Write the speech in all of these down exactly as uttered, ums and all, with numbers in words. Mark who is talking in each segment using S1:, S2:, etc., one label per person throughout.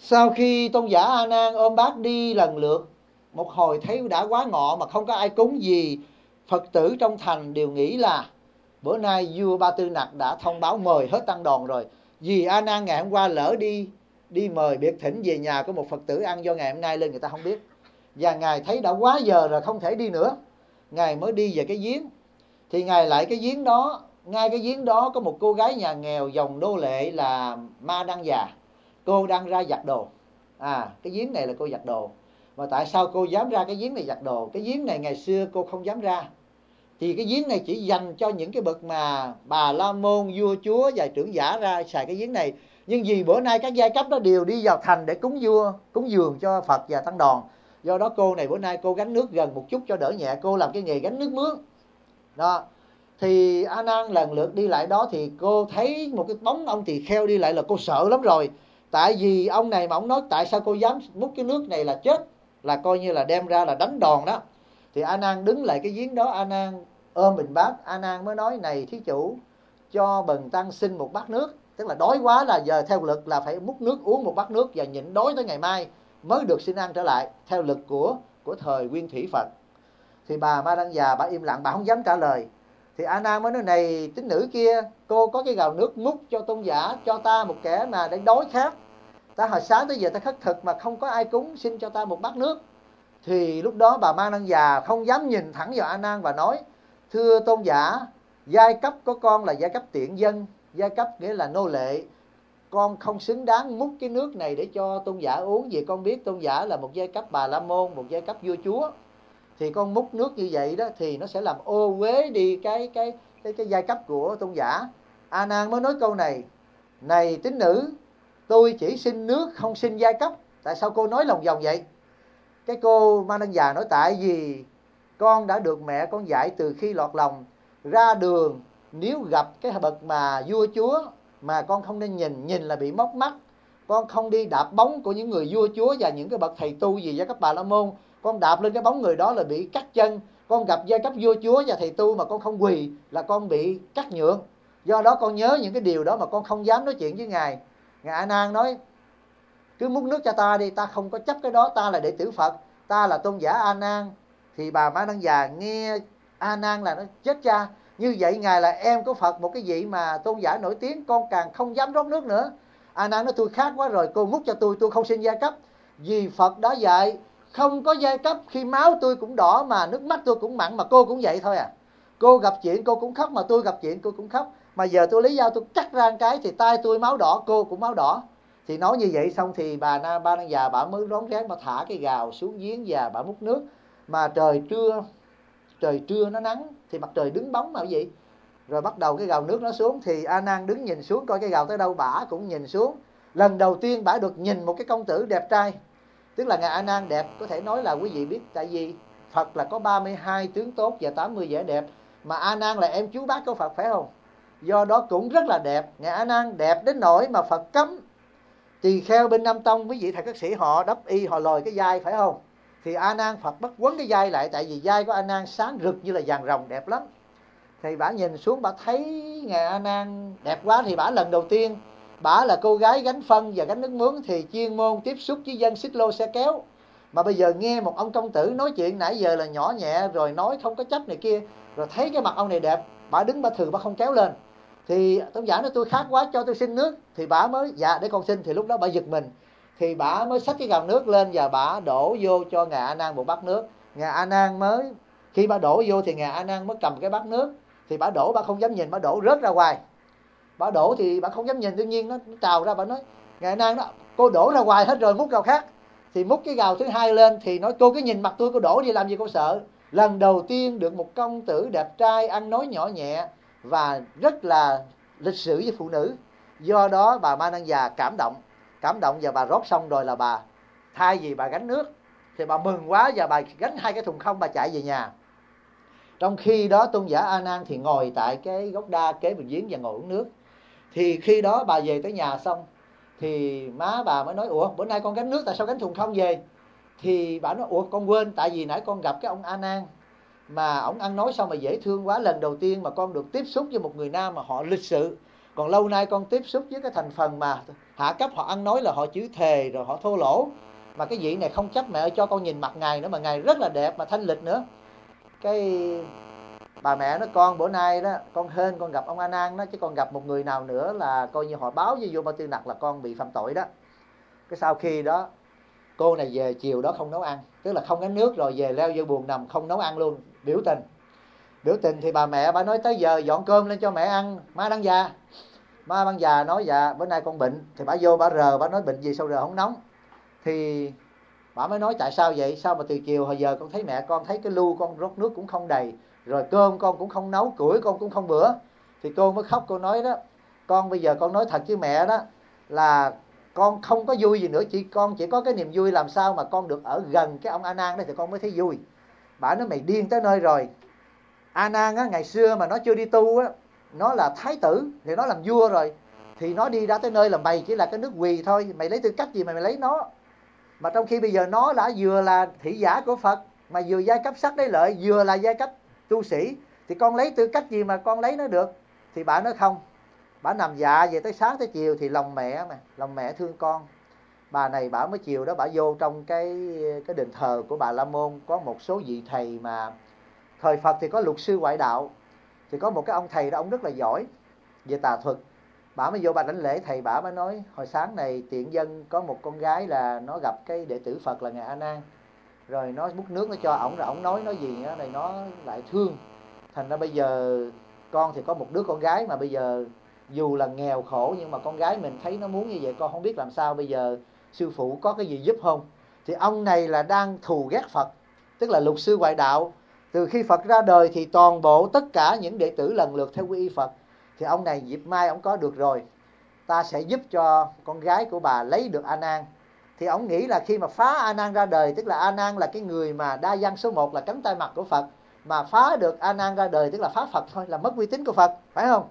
S1: Sau khi tôn giả A Nan ôm bát đi lần lượt, một hồi thấy đã quá ngọ mà không có ai cúng gì, Phật tử trong thành đều nghĩ là bữa nay vua Ba Tư Nặc đã thông báo mời hết tăng đoàn rồi. Vì A Nan ngày hôm qua lỡ đi đi mời biệt thỉnh về nhà của một Phật tử ăn, do ngày hôm nay lên người ta không biết. Và ngài thấy đã quá giờ rồi không thể đi nữa, ngài mới đi về cái giếng. Thì ngài lại cái giếng đó, ngay cái giếng đó có một cô gái nhà nghèo dòng nô lệ là Ma Đăng Già. Cô đang ra giặt đồ. À, cái giếng này là cô giặt đồ. Mà tại sao cô dám ra cái giếng này giặt đồ? Cái giếng này ngày xưa cô không dám ra. Thì cái giếng này chỉ dành cho những cái bậc mà bà la môn, vua chúa và trưởng giả ra xài cái giếng này. Nhưng vì bữa nay các giai cấp đó đều đi vào thành để cúng vua, cúng dường cho Phật và tăng đoàn, do đó cô này bữa nay cô gánh nước gần một chút cho đỡ nhẹ. Cô làm cái nghề gánh nước mướn đó. Thì A Nan lần lượt đi lại đó, thì cô thấy một cái bóng ông tỳ kheo đi lại là cô sợ lắm rồi. Tại vì ông này mà ông nói tại sao cô dám múc cái nước này là chết, là coi như là đem ra là đánh đòn đó. Thì A Nan đứng lại cái giếng đó, A Nan ôm bình bát, A Nan mới nói: này thí chủ, cho bần tăng xin một bát nước. Tức là đói quá, là giờ theo lực là phải múc nước uống một bát nước và nhịn đói tới ngày mai mới được xin ăn trở lại, theo lực của của thời Nguyên Thủy Phật. Thì bà Ma Đăng Già bà im lặng, bà không dám trả lời. Thì A Nan mới nói: này tín nữ kia, cô có cái gào nước múc cho tôn giả, cho ta một kẻ mà đang đói khát, ta hồi sáng tới giờ ta khất thực mà không có ai cúng, xin cho ta một bát nước. Thì lúc đó bà Ma Đăng Già không dám nhìn thẳng vào A Nan và nói: thưa tôn giả, giai cấp của con là giai cấp tiện dân, giai cấp nghĩa là nô lệ, con không xứng đáng múc cái nước này để cho tôn giả uống. Vì con biết tôn giả là một giai cấp bà la môn, một giai cấp vua chúa, thì con múc nước như vậy đó thì nó sẽ làm ô uế đi cái cái cái cái giai cấp của tôn giả. A Nan mới nói câu này: này tín nữ, tôi chỉ xin nước không xin giai cấp. Tại sao cô nói lòng vòng vậy? Cái cô Ma Đăng Già nói: tại vì con đã được mẹ con dạy từ khi lọt lòng, ra đường nếu gặp cái bậc mà vua chúa mà con không nên nhìn, nhìn là bị móc mắt. Con không đi đạp bóng của những người vua chúa và những cái bậc thầy tu gì giai cấp bà la môn, con đạp lên cái bóng người đó là bị cắt chân. Con gặp giai cấp vua chúa và thầy tu mà con không quỳ là con bị cắt nhượng. Do đó con nhớ những cái điều đó mà con không dám nói chuyện với ngài. Ngài A Nan nói: cứ múc nước cho ta đi, ta không có chấp cái đó, ta là đệ tử Phật, ta là tôn giả A Nan. Thì bà Ma Đăng Già nghe A Nan là nó chết cha, như vậy ngài là em của Phật, một cái vị mà tôn giả nổi tiếng, con càng không dám rót nước nữa. A Nan nói: tôi khát quá rồi, cô múc cho tôi, tôi không xin giai cấp. Vì Phật đã dạy không có giai cấp, khi máu tôi cũng đỏ mà nước mắt tôi cũng mặn, mà cô cũng vậy thôi à. Cô gặp chuyện cô cũng khóc, mà tôi gặp chuyện tôi cũng khóc. Mà giờ tôi lấy dao tôi cắt ra một cái thì tay tôi máu đỏ, cô cũng máu đỏ. Thì nói như vậy xong thì bà Na Ba Đăng Già bà mới rón rén mà thả cái gào xuống giếng và bà múc nước. Mà trời trưa, trời trưa nó nắng thì mặt trời đứng bóng mà cái gì. Rồi bắt đầu cái gào nước nó xuống, thì A Nan đứng nhìn xuống coi cái gào tới đâu, bả cũng nhìn xuống. Lần đầu tiên bả được nhìn một cái công tử đẹp trai. Tức là ngài A Nan đẹp, có thể nói là quý vị biết, tại vì Phật là có ba mươi hai tướng tốt và tám mươi vẻ đẹp, mà A Nan là em chú bác của Phật, phải không? Do đó cũng rất là đẹp. Ngài A Nan đẹp đến nỗi mà Phật cấm tỳ kheo bên Nam Tông, quý vị thầy các sĩ họ đắp y, họ lòi cái vai, phải không? Thì A Nan Phật bắt quấn cái vai lại, tại vì vai của A Nan sáng rực như là vàng ròng, đẹp lắm. Thì bả nhìn xuống, bả thấy ngài A Nan đẹp quá, thì bả lần đầu tiên, bả là cô gái gánh phân và gánh nước mướn, thì chuyên môn tiếp xúc với dân xích lô xe kéo. Mà bây giờ nghe một ông công tử nói chuyện nãy giờ là nhỏ nhẹ, rồi nói không có chấp này kia, rồi thấy cái mặt ông này đẹp, bả đứng bả thường bả không kéo lên. Thì tôn giả nói: tôi khát quá, cho tôi xin nước. Thì bả mới: dạ để con xin. Thì lúc đó bả giật mình, thì bả mới xách cái gào nước lên và bả đổ vô cho ngài A Nan một bát nước. Ngài A Nan mới, khi bả đổ vô thì ngài A Nan mới cầm cái bát nước, thì bả đổ, bả không dám nhìn, bả đổ rớt ra ngoài. Bả đổ thì bả không dám nhìn, tự nhiên nó, nó trào ra. Bả nói: ngài A Nan đó, cô đổ ra ngoài hết rồi, múc gào khác. Thì múc cái gào thứ hai lên thì nói: cô cứ nhìn mặt tôi, cô đổ đi làm gì cô sợ. Lần đầu tiên được một công tử đẹp trai, ăn nói nhỏ nhẹ và rất là lịch sự với phụ nữ. Do đó bà Ma Đăng Già cảm động, cảm động và bà rót xong rồi là bà, thay vì bà gánh nước thì bà mừng quá và bà gánh hai cái thùng không, bà chạy về nhà. Trong khi đó tôn giả A Nan thì ngồi tại cái gốc đa kế bên giếng và ngồi uống nước. Thì khi đó bà về tới nhà xong thì má bà mới nói: ủa bữa nay con gánh nước tại sao gánh thùng không về? Thì bà nói: ủa con quên, tại vì nãy con gặp cái ông A Nan mà ổng ăn nói sao mà dễ thương quá, lần đầu tiên mà con được tiếp xúc với một người nam mà họ lịch sự, Còn lâu nay con tiếp xúc với cái thành phần mà hạ cấp, họ ăn nói là họ chữ thề rồi họ thô lỗ. Mà cái vị này không chấp mẹ ơi, cho con nhìn mặt ngài nữa, mà ngài rất là đẹp mà thanh lịch nữa. Cái bà mẹ nói con bữa nay đó con hên con gặp ông A Nan đó, chứ con gặp một người nào nữa là coi như họ báo với vua Ba Tư Nặc là con bị phạm tội đó. Cái sau khi đó cô này về chiều đó không nấu ăn, tức là không gánh nước, rồi về leo vô buồng nằm không nấu ăn luôn, biểu tình. Biểu tình thì bà mẹ bà nói tới giờ dọn cơm lên cho mẹ ăn. Má Đăng Già, má Đăng Già nói dạ bữa nay con bệnh. Thì bà vô bà rờ, bà nói bệnh gì sao rờ không nóng. Thì bà mới nói tại sao vậy, sao mà từ chiều hồi giờ con thấy mẹ con thấy cái lu con rót nước cũng không đầy, rồi cơm con cũng không nấu, củi con cũng không bữa. Thì cô mới khóc, cô nói đó, con bây giờ con nói thật với mẹ đó là con không có vui gì nữa, chỉ con chỉ có cái niềm vui làm sao mà con được ở gần cái ông A Nan đó thì con mới thấy vui. Bà nói mày điên tới nơi rồi. A Nan á, ngày xưa mà nó chưa đi tu á, nó là thái tử thì nó làm vua rồi, thì nó đi ra tới nơi là mày chỉ là cái nước quỳ thôi, mày lấy tư cách gì mà mày lấy nó. Mà trong khi bây giờ nó đã vừa là thị giả của Phật, mà vừa giai cấp sắc đế lợi, vừa là giai cấp tu sĩ, thì con lấy tư cách gì mà con lấy nó được. Thì bà nói không, bà nằm dạ về tới sáng tới chiều thì lòng mẹ mà, lòng mẹ thương con. Bà này bà mới chiều đó bà vô trong cái cái đền thờ của Bà La Môn, có một số vị thầy mà thời Phật thì có luật sư ngoại đạo, thì có một cái ông thầy đó, ông rất là giỏi về tà thuật. Bà mới vô bà đánh lễ thầy, bà mới nói hồi sáng này tiện dân có một con gái là nó gặp cái đệ tử Phật là ngài A Nan, rồi nó múc nước nó cho ổng, rồi ổng nói nói gì đó này nó lại thương. Thành ra bây giờ con thì có một đứa con gái mà bây giờ dù là nghèo khổ nhưng mà con gái mình thấy nó muốn như vậy, con không biết làm sao, bây giờ sư phụ có cái gì giúp không. Thì ông này là đang thù ghét Phật, tức là luật sư ngoại đạo. Từ khi Phật ra đời thì toàn bộ tất cả những đệ tử lần lượt theo quy y Phật. Thì ông này dịp mai ông có được rồi, ta sẽ giúp cho con gái của bà lấy được A Nan. Thì ông nghĩ là khi mà phá A Nan ra đời, tức là A Nan là cái người mà đa văn số một, là cánh tay mặt của Phật, mà phá được A Nan ra đời tức là phá Phật thôi, là mất uy tín của Phật, phải không?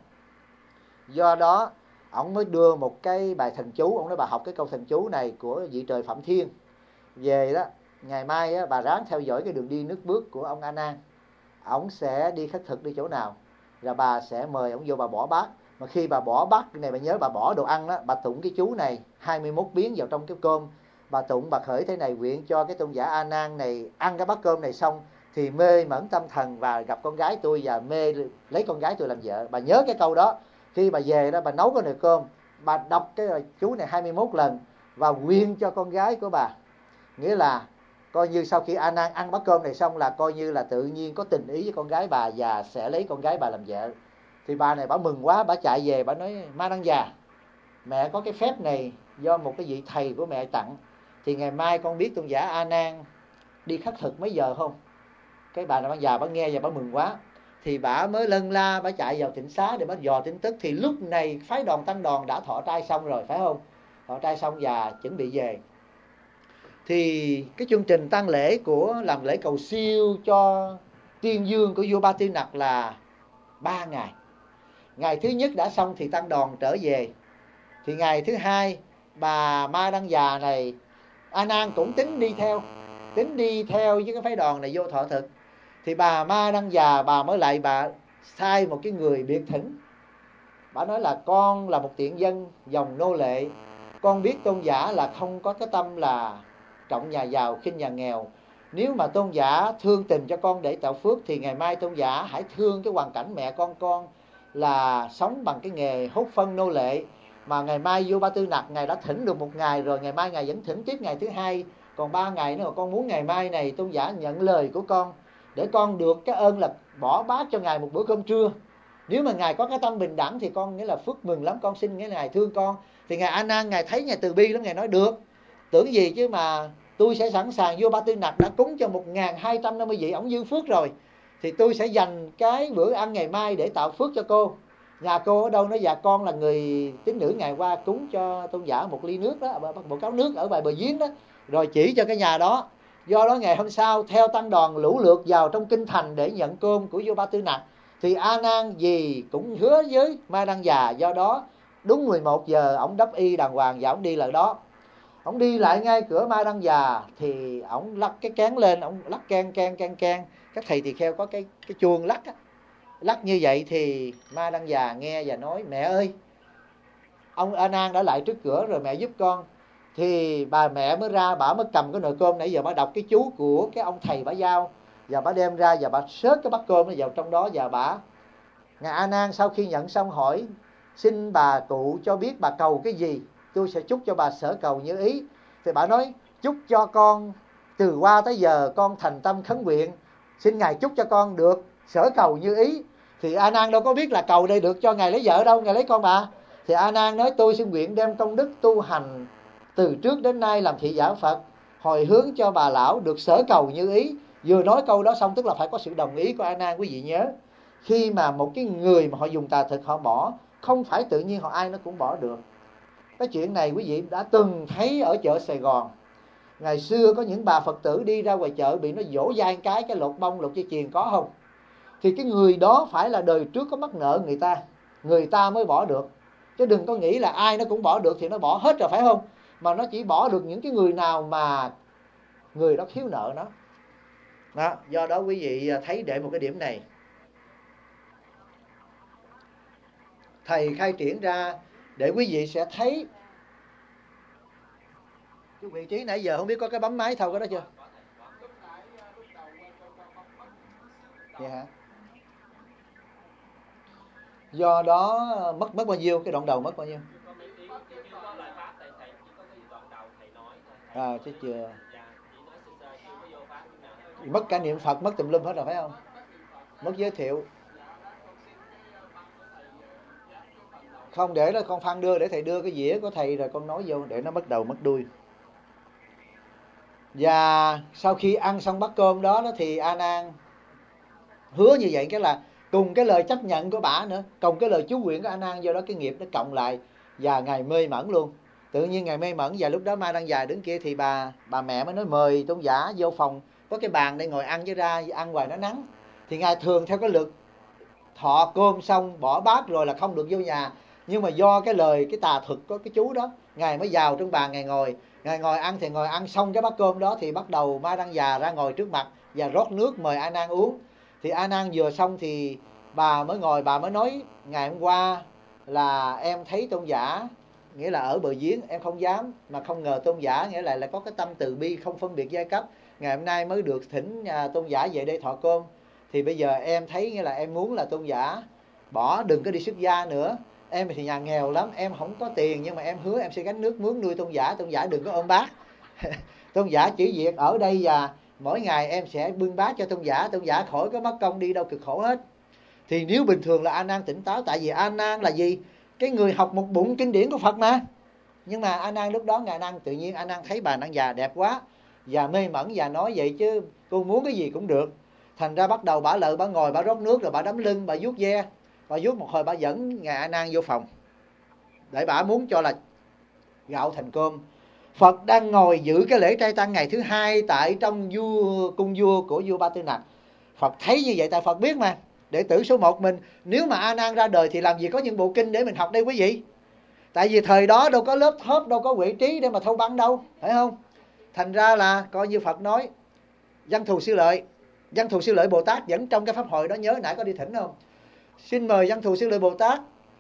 S1: Do đó ông mới đưa một cái bài thần chú, ông nói bà học cái câu thần chú này của vị trời Phạm Thiên về đó, ngày mai á, bà ráng theo dõi cái đường đi nước bước của ông A Nan. Ông sẽ đi khất thực đi chỗ nào, rồi bà sẽ mời ông vô bà bỏ bát. Mà khi bà bỏ bát này, bà nhớ bà bỏ đồ ăn đó, bà tụng cái chú này hai mươi mốt biến vào trong cái cơm. Bà tụng bà khởi thế này: nguyện cho cái tôn giả A Nan này ăn cái bát cơm này xong thì mê mẩn tâm thần và gặp con gái tôi, và mê lấy con gái tôi làm vợ. Bà nhớ cái câu đó, khi bà về đó bà nấu cái nồi cơm, bà đọc cái chú này hai mươi mốt lần và nguyện cho con gái của bà. Nghĩa là coi như sau khi A Nan ăn bát cơm này xong là coi như là tự nhiên có tình ý với con gái bà và sẽ lấy con gái bà làm vợ. Thì bà này bà mừng quá, bà chạy về bà nói Ma Đăng Già, mẹ có cái phép này do một cái vị thầy của mẹ tặng, thì ngày mai con biết tôn giả A Nan đi khất thực mấy giờ không? Cái bà này bà già bà nghe và bà mừng quá, thì bà mới lân la bà chạy vào tịnh xá để bà dò tin tức. Thì lúc này phái đoàn tăng đoàn đã thọ trai xong rồi, phải không? Thọ trai xong và chuẩn bị về. Thì cái chương trình tang lễ của làm lễ cầu siêu cho tiên dương của vua Ba Tư Nặc là ba ngày. Ngày thứ nhất đã xong thì tăng đoàn trở về. Thì ngày thứ hai bà Ma Đăng Già này, A Nan cũng tính đi theo, tính đi theo với cái phái đoàn này vô thọ thực. Thì bà Ma Đăng Già bà mới lại bà sai một cái người biệt thỉnh. Bà nói là con là một tiện dân dòng nô lệ, con biết tôn giả là không có cái tâm là trọng nhà giàu khinh nhà nghèo. Nếu mà tôn giả thương tình cho con để tạo phước thì ngày mai tôn giả hãy thương cái hoàn cảnh mẹ con con là sống bằng cái nghề hút phân nô lệ. Mà ngày mai vua Ba Tư Nặc ngài đã thỉnh được một ngày rồi, ngày mai ngài vẫn thỉnh tiếp ngày thứ hai, còn ba ngày nữa mà con muốn ngày mai này tôn giả nhận lời của con để con được cái ơn là bỏ bát cho ngài một bữa cơm trưa. Nếu mà ngài có cái tâm bình đẳng thì con nghĩa là phước mừng lắm, con xin nghĩa là ngài thương con. Thì ngài A Nan ngài thấy ngài từ bi lắm, ngài nói được, tưởng gì chứ mà tôi sẽ sẵn sàng. Vua Ba Tư Nặc đã cúng cho một nghìn hai trăm năm mươi vị, ổng dư phước rồi, thì tôi sẽ dành cái bữa ăn ngày mai để tạo phước cho cô. Nhà cô ở đâu? Nói dạ con là người tín nữ ngày qua cúng cho tôn giả một ly nước đó, một cáo nước ở bài bờ giếng đó, rồi chỉ cho cái nhà đó. Do đó ngày hôm sau theo tăng đoàn lũ lượt vào trong kinh thành để nhận cơm của vua Ba Tư Nặc. Thì A Nan gì cũng hứa với Ma Đăng Già, do đó đúng mười một giờ ổng đắp y đàng hoàng và ổng đi lại đó. Ổng đi lại ngay cửa Ma Đăng Già thì ổng lắc cái kén lên, ổng lắc can can can can. Các thầy tỳ kheo có cái cái chuông lắc á. Lắc như vậy thì Ma Đăng Già nghe và nói: mẹ ơi, ông A Nan đã lại trước cửa rồi, mẹ giúp con. Thì bà mẹ mới ra, bà mới cầm cái nồi cơm nãy giờ bà đọc cái chú của cái ông thầy bà giao, và bà đem ra và bà xớt cái bát cơm nó vào trong đó. Và bà ngài A Nan sau khi nhận xong hỏi: xin bà cụ cho biết bà cầu cái gì, tôi sẽ chúc cho bà sở cầu như ý. Thì bà nói: chúc cho con từ qua tới giờ con thành tâm khấn nguyện, xin ngài chúc cho con được sở cầu như ý. Thì A Nan đâu có biết là cầu đây được cho ngài lấy vợ đâu, ngài lấy con bà. Thì A Nan nói: tôi xin nguyện đem công đức tu hành từ trước đến nay làm thị giả Phật, hồi hướng cho bà lão được sở cầu như ý. Vừa nói câu đó xong tức là phải có sự đồng ý của A Nan. Quý vị nhớ, khi mà một cái người mà họ dùng tà thực họ bỏ, không phải tự nhiên họ ai nó cũng bỏ được. Cái chuyện này quý vị đã từng thấy ở chợ Sài Gòn. Ngày xưa có những bà Phật tử đi ra ngoài chợ bị nó dỗ dai cái cái lột bông lột dây chuyền, có không? Thì cái người đó phải là đời trước có mắc nợ người ta, người ta mới bỏ được. Chứ đừng có nghĩ là ai nó cũng bỏ được thì nó bỏ hết rồi, phải không? Mà nó chỉ bỏ được những cái người nào mà người đó thiếu nợ nó. Đó, do đó quý vị thấy để một cái điểm này, thầy khai triển ra để quý vị sẽ thấy cái vị trí nãy giờ không biết có cái bấm máy thâu cái đó chưa? Vậy hả? Do đó mất mất bao nhiêu, cái đoạn đầu mất bao nhiêu? À chứ chưa. Mất cả niệm Phật, mất tùm lum hết rồi phải không? Mất giới thiệu. Không, để đó con Phan đưa, để thầy đưa cái dĩa của thầy rồi con nói vô để nó mất đầu mất đuôi. Và sau khi ăn xong bát cơm đó, đó thì A Nan hứa như vậy, cái là cùng cái lời chấp nhận của bà nữa, cùng cái lời chú nguyện của A Nan, do đó cái nghiệp nó cộng lại và ngài mê mẩn luôn. Tự nhiên ngài mê mẩn, và lúc đó Mai đang dài đứng kia thì bà bà mẹ mới nói mời tôn giả vô phòng, có cái bàn để ngồi ăn, chứ ra ăn ngoài nó nắng. Thì ngài thường theo cái lượt thọ cơm xong bỏ bát rồi là không được vô nhà. Nhưng mà do cái lời cái tà thực có cái chú đó, ngài mới vào trong bàn, ngài ngồi, ngài ngồi ăn. Thì ngồi ăn xong cái bát cơm đó thì bắt đầu Mai Đăng Già ra ngồi trước mặt và rót nước mời A Nan uống. Thì A Nan vừa xong thì bà mới ngồi, bà mới nói: ngày hôm qua là em thấy tôn giả, nghĩa là ở bờ giếng, em không dám, mà không ngờ tôn giả nghĩa là là có cái tâm từ bi không phân biệt giai cấp. Ngày hôm nay mới được thỉnh à, tôn giả về đây thọ cơm. Thì bây giờ em thấy nghĩa là em muốn là tôn giả bỏ, đừng có đi xuất gia nữa. Em thì nhà nghèo lắm, em không có tiền, nhưng mà em hứa em sẽ gánh nước mướn nuôi tôn giả, tôn giả đừng có ôm bát. Tôn giả chỉ việc ở đây và mỗi ngày em sẽ bưng bát cho tôn giả, tôn giả khỏi có mất công đi đâu cực khổ hết. Thì nếu bình thường là A Nan tỉnh táo, tại vì A Nan là gì? Cái người học một bụng kinh điển của Phật mà. Nhưng mà A Nan lúc đó, ngài A Nan tự nhiên A Nan thấy bà Nan già đẹp quá và mê mẩn, và nói vậy chứ cô muốn cái gì cũng được. Thành ra bắt đầu bả lợi, bả ngồi, bả rót nước, rồi bả đấm lưng, bả vuốt ve, bà vuốt một hồi, bà dẫn ngài A Nan vô phòng để bả muốn cho là gạo thành cơm. Phật đang ngồi giữ cái lễ trai tăng ngày thứ hai tại trong vua cung vua của vua Ba Tư Nặc. Phật thấy như vậy, tại Phật biết mà, đệ tử số một mình, nếu mà A Nan ra đời thì làm gì có những bộ kinh để mình học đây quý vị. Tại vì thời đó đâu có lớp thớp, đâu có huệ trí để mà thâu băng đâu, phải không? Thành ra là coi như Phật nói: Văn Thù Sư Lợi, Văn Thù Sư Lợi Bồ Tát vẫn trong cái pháp hội đó, nhớ nãy có đi thỉnh không? Xin mời Văn Thù Sư Lợi Bồ Tát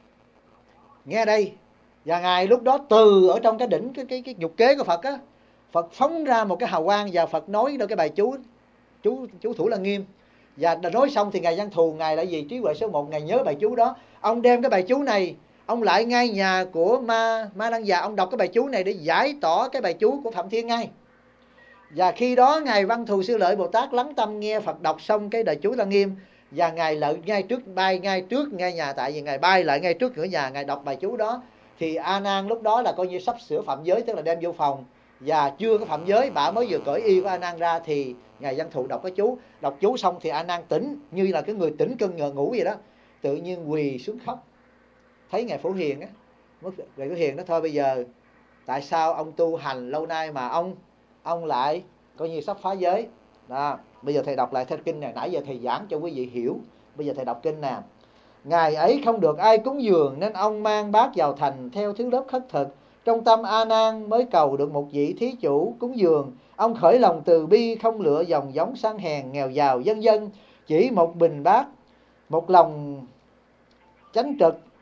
S1: nghe đây. Và ngài lúc đó từ ở trong cái đỉnh cái cái cái nhục kế của Phật á, Phật phóng ra một cái hào quang và Phật nói đâu cái bài chú chú chú Thủ Lăng Nghiêm. Và nói xong thì ngài Văn Thù, ngài là gì? Trí huệ số một, ngài nhớ bài chú đó. Ông đem cái bài chú này, ông lại ngay nhà của Ma Ma Đăng Già, ông đọc cái bài chú này để giải tỏ cái bài chú của Phạm Thiên ngay. Và khi đó ngài Văn Thù Sư Lợi Bồ Tát lắng tâm nghe Phật đọc xong cái bài chú Lăng Nghiêm, và ngài lợi ngay trước, bay ngay trước ngay nhà, tại vì ngài bay lại ngay trước cửa nhà, ngài đọc bài chú đó. Thì A Nan lúc đó là coi như sắp sửa phạm giới, tức là đem vô phòng, và chưa có phạm giới, bà mới vừa cởi y của A Nan ra thì ngài Văn Thù đọc cái chú, đọc chú xong thì A Nan tỉnh như là cái người tỉnh cơn ngờ ngủ vậy đó, tự nhiên quỳ xuống khóc. Thấy ngài Phổ Hiền á, ngài Phổ Hiền đó thôi bây giờ tại sao ông tu hành lâu nay mà ông ông lại coi như sắp phá giới đó. Bây giờ thầy đọc lại theo kinh này, nãy giờ thầy giảng cho quý vị hiểu, bây giờ thầy đọc kinh nè. Ngày ấy không được ai cúng dường nên ông mang bát vào thành theo thứ lớp khất thực. Trong tâm A Nan mới cầu được một vị thí chủ cúng dường. Ông khởi lòng từ bi không lựa dòng giống sang hèn nghèo giàu dân dân, chỉ một bình bát, một lòng chánh trực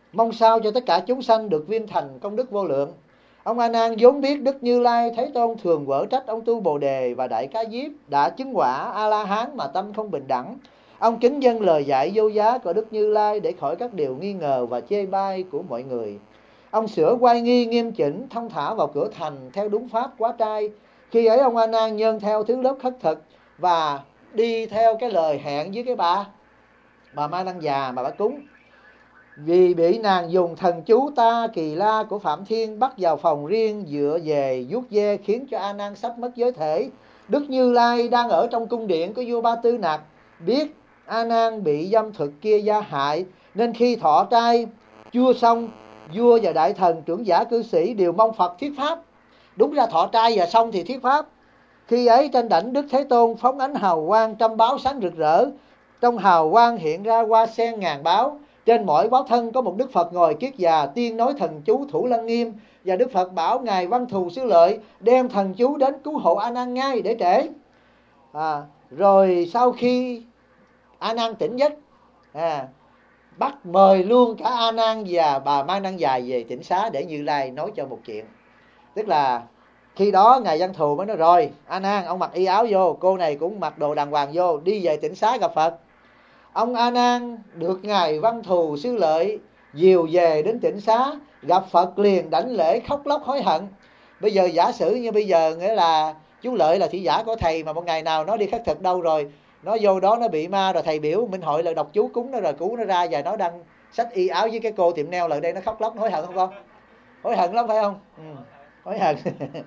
S1: mong sao cho tất cả chúng sanh được viên thành công đức vô lượng. Ông A Nan vốn biết Đức Như Lai Thế Tôn thường quở trách ông Tu Bồ Đề và Đại Ca Diếp đã chứng quả A La Hán mà tâm không bình đẳng. Ông kính dâng lời dạy vô giá của Đức Như Lai để khỏi các điều nghi ngờ và chê bai của mọi người. Ông sửa oai nghi nghiêm chỉnh, thông thả vào cửa thành theo đúng pháp quá trai. Khi ấy ông A Nan nhân theo thứ lớp khất thực và đi theo cái lời hẹn với cái bà bà Ma Năng già mà bà cúng. Vì bị nàng dùng thần chú Ta Kỳ La của Phạm Thiên bắt vào phòng riêng dựa về vuốt ve, khiến cho A Nan sắp mất giới thể. Đức Như Lai đang ở trong cung điện của vua Ba Tư Nặc, biết A Nan bị dâm thực kia gia hại, nên khi thọ trai chưa xong, vua và đại thần trưởng giả cư sĩ đều mong Phật thuyết pháp. Đúng ra thọ trai và xong thì thuyết pháp. Khi ấy trên đảnh Đức Thế Tôn phóng ánh hào quang trăm báo sáng rực rỡ. Trong hào quang hiện ra hoa sen ngàn báo. Trên mỗi báo thân có một Đức Phật ngồi kiết già tiên nói thần chú Thủ Lăng Nghiêm. Và Đức Phật bảo Ngài Văn Thù Sư Lợi đem thần chú đến cứu hộ A Nan ngay để trễ. À, rồi sau khi A Nan tỉnh giấc, à, bắt mời luôn cả A Nan và bà Ma Năng già về tỉnh xá để Như Lai nói cho một chuyện. Tức là khi đó Ngài Văn Thù mới nói rồi, A Nan ông mặc y áo vô, cô này cũng mặc đồ đàng hoàng vô, đi về tỉnh xá gặp Phật. Ông A Nan được Ngài Văn Thù Sư Lợi dìu về đến tỉnh xá, gặp Phật liền đảnh lễ khóc lóc hối hận. Bây giờ giả sử như bây giờ nghĩa là chú Lợi là thị giả của thầy, mà một ngày nào nó đi khất thực đâu rồi, nó vô đó nó bị ma rồi, thầy biểu Minh Hội là đọc chú cúng nó rồi cứu nó ra, và nó đang xách y áo với cái cô tiệm neo lại đây, nó khóc lóc hối hận không con? Hối hận lắm phải không? Ừ, hối hận.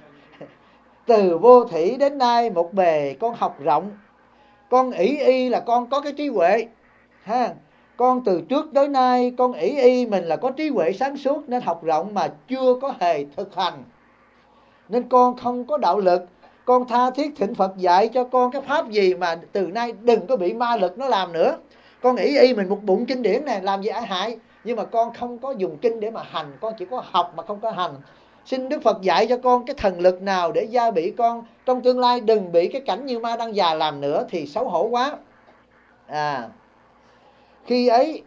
S1: Từ vô thủy đến nay một bề con học rộng, con ỷ y là con có cái trí huệ ha. Con từ trước tới nay con ỷ y mình là có trí huệ sáng suốt nên học rộng mà chưa có hề thực hành, nên con không có đạo lực. Con tha thiết thỉnh Phật dạy cho con cái pháp gì mà từ nay đừng có bị ma lực nó làm nữa. Con ỷ y mình một bụng kinh điển này làm gì ai hại, nhưng mà con không có dùng kinh để mà hành, con chỉ có học mà không có hành. Xin Đức Phật dạy cho con cái thần lực nào để gia bị con trong tương lai đừng bị cái cảnh như Ma Đăng già làm nữa thì xấu hổ quá. À, khi ấy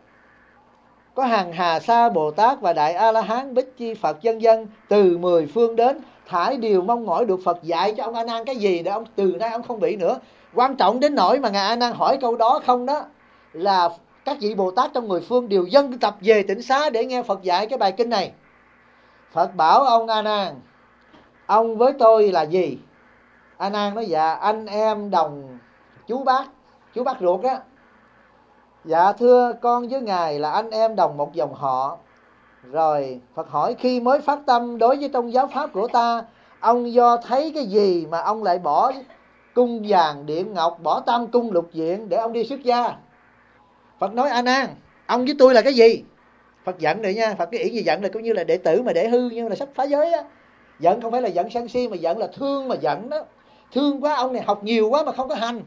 S1: có hàng Hà Sa Bồ Tát và Đại A La Hán Bích Chi Phật vân vân từ mười phương đến, thải điều mong mỏi được Phật dạy cho ông A Nan cái gì để ông từ nay ông không bị nữa. Quan trọng đến nỗi mà Ngài A Nan hỏi câu đó không đó là các vị Bồ Tát trong mười phương đều dân tập về tỉnh xá để nghe Phật dạy cái bài kinh này. Phật bảo ông A Nan, ông với tôi là gì? A Nan nói dạ anh em đồng chú bác, chú bác ruột á. Dạ thưa con với ngài là anh em đồng một dòng họ. Rồi Phật hỏi khi mới phát tâm đối với trong giáo pháp của ta, ông do thấy cái gì mà ông lại bỏ cung vàng điện ngọc, bỏ tam cung lục diện để ông đi xuất gia? Phật nói A Nan, ông với tôi là cái gì? Phật giận rồi nha. Phật cái ý gì giận là cũng như là đệ tử mà để hư, như là sắp phá giới á. Giận không phải là giận sân si, mà giận là thương mà giận đó. Thương quá, ông này học nhiều quá mà không có hành.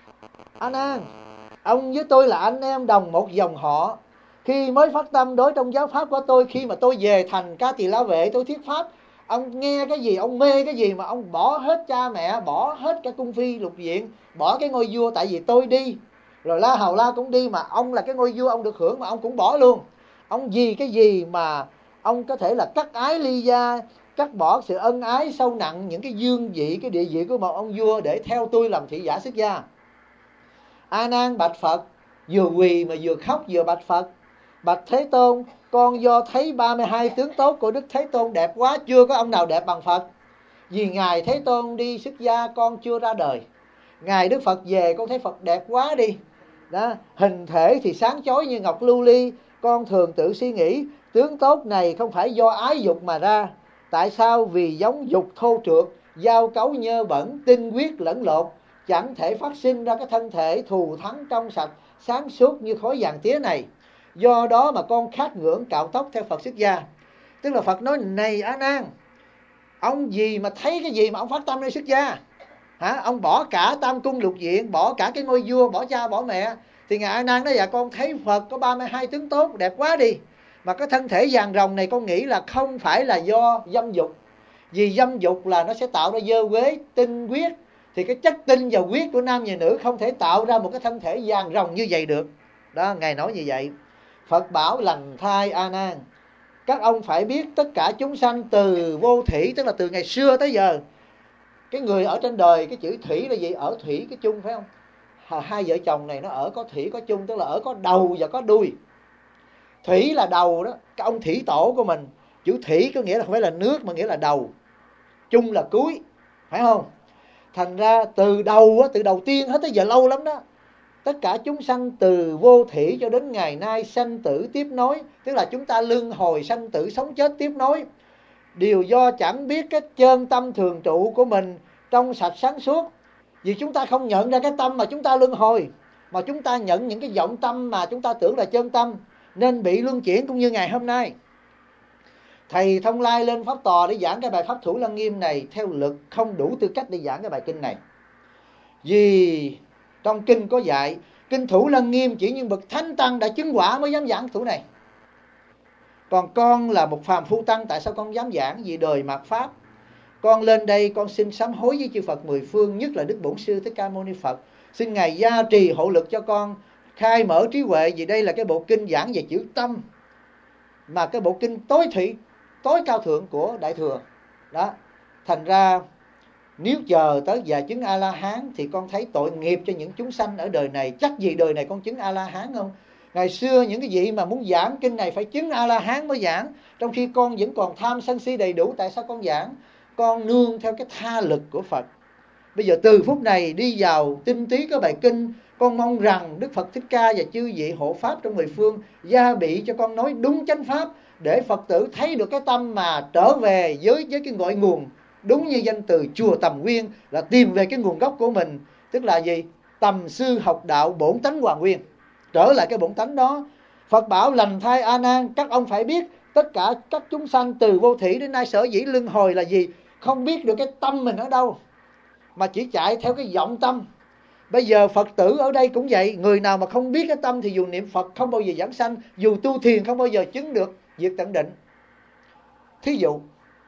S1: A Nan, ông với tôi là anh em đồng một dòng họ. Khi mới phát tâm đối trong giáo pháp của tôi, khi mà tôi về thành Ca Tỳ La Vệ tôi thuyết pháp, ông nghe cái gì, ông mê cái gì mà ông bỏ hết cha mẹ, bỏ hết cả cung phi lục diện, bỏ cái ngôi vua. Tại vì tôi đi, rồi La Hầu La cũng đi, mà ông là cái ngôi vua ông được hưởng mà ông cũng bỏ luôn. Ông vì cái gì mà ông có thể là cắt ái ly gia, cắt bỏ sự ân ái sâu nặng, những cái dương vị, cái địa vị của một ông vua để theo tôi làm thị giả xuất gia? A Nan bạch Phật, vừa quỳ mà vừa khóc vừa bạch Phật. Bạch Thế Tôn, con do thấy ba mươi hai tướng tốt của Đức Thế Tôn đẹp quá, chưa có ông nào đẹp bằng Phật. Vì Ngài Thế Tôn đi xuất gia con chưa ra đời, Ngài Đức Phật về con thấy Phật đẹp quá đi đó. Hình thể thì sáng chói như ngọc lưu ly. Con thường tự suy nghĩ tướng tốt này không phải do ái dục mà ra. Tại sao? Vì giống dục thô trượt, giao cấu nhơ bẩn, tinh huyết lẫn lộn, chẳng thể phát sinh ra cái thân thể thù thắng trong sạch sáng suốt như khối vàng tía này. Do đó mà con khát ngưỡng cạo tóc theo Phật xuất gia. Tức là Phật nói này A Nan, ông gì mà thấy cái gì mà ông phát tâm đi xuất gia hả? Ông bỏ cả tam cung lục diện, bỏ cả cái ngôi vua, bỏ cha bỏ mẹ. Thì Ngài A Nan nói dạ con thấy Phật có ba mươi hai tướng tốt đẹp quá đi. Mà cái thân thể vàng rồng này con nghĩ là không phải là do dâm dục. Vì dâm dục là nó sẽ tạo ra dơ quế, tinh huyết. Thì cái chất tinh và huyết của nam và nữ không thể tạo ra một cái thân thể vàng rồng như vậy được. Đó, Ngài nói như vậy. Phật bảo lành thai A Nan, các ông phải biết tất cả chúng sanh từ vô thủy, tức là từ ngày xưa tới giờ. Cái người ở trên đời, cái chữ thủy là gì? Ở thủy cái chung, phải không? Hai vợ chồng này nó ở có thủy có chung, tức là ở có đầu và có đuôi. Thủy là đầu đó, cái ông thủy tổ của mình. Chữ thủy có nghĩa là không phải là nước mà nghĩa là đầu, chung là cuối, phải không? Thành ra từ đầu, từ đầu tiên hết tới giờ lâu lắm đó, tất cả chúng sanh từ vô thủy cho đến ngày nay sanh tử tiếp nối, tức là chúng ta luân hồi sanh tử sống chết tiếp nối, đều do chẳng biết cái chân tâm thường trụ của mình trong sạch sáng suốt. Vì chúng ta không nhận ra cái tâm mà chúng ta luân hồi, mà chúng ta nhận những cái vọng tâm mà chúng ta tưởng là chân tâm, nên bị luân chuyển. Cũng như ngày hôm nay thầy Thông Lai lên pháp tòa để giảng cái bài pháp Thủ Lăng Nghiêm này, theo lực không đủ tư cách để giảng cái bài kinh này. Vì trong kinh có dạy, kinh Thủ Lăng Nghiêm chỉ những bậc thánh tăng đã chứng quả mới dám giảng thủ này. Còn con là một phàm phu tăng, tại sao con dám giảng? Vì đời mạt pháp. Con lên đây con xin sám hối với chư Phật mười phương, nhất là Đức Bổn Sư Thích Ca Mâu Ni Phật, xin Ngài gia trì hộ lực cho con, khai mở trí huệ. Vì đây là cái bộ kinh giảng về chữ tâm, mà cái bộ kinh tối thủy, tối cao thượng của Đại Thừa đó. Thành ra nếu chờ tới giờ chứng A-la-hán thì con thấy tội nghiệp cho những chúng sanh ở đời này. Chắc gì đời này con chứng A-la-hán không? Ngày xưa những cái vị mà muốn giảng kinh này phải chứng A-la-hán mới giảng, trong khi con vẫn còn tham sân si đầy đủ. Tại sao con giảng? Con nương theo cái tha lực của Phật. Bây giờ từ phút này đi vào tinh túy cái bài kinh, con mong rằng Đức Phật Thích Ca và chư vị hộ pháp trong mười phương gia bị cho con nói đúng chánh pháp, để Phật tử thấy được cái tâm mà trở về với với cái ngọn nguồn, đúng như danh từ chùa Tầm Nguyên, là tìm về cái nguồn gốc của mình. Tức là gì? Tầm sư học đạo bổn tánh hoàn nguyên, trở lại cái bổn tánh đó. Phật bảo lành thai A Nan, các ông phải biết tất cả các chúng sanh từ vô thủy đến nay sở dĩ luân hồi là gì? Không biết được cái tâm mình ở đâu, mà chỉ chạy theo cái vọng tâm. Bây giờ Phật tử ở đây cũng vậy, người nào mà không biết cái tâm thì dù niệm Phật không bao giờ giảng sanh, dù tu thiền không bao giờ chứng được diệt tận định. Thí dụ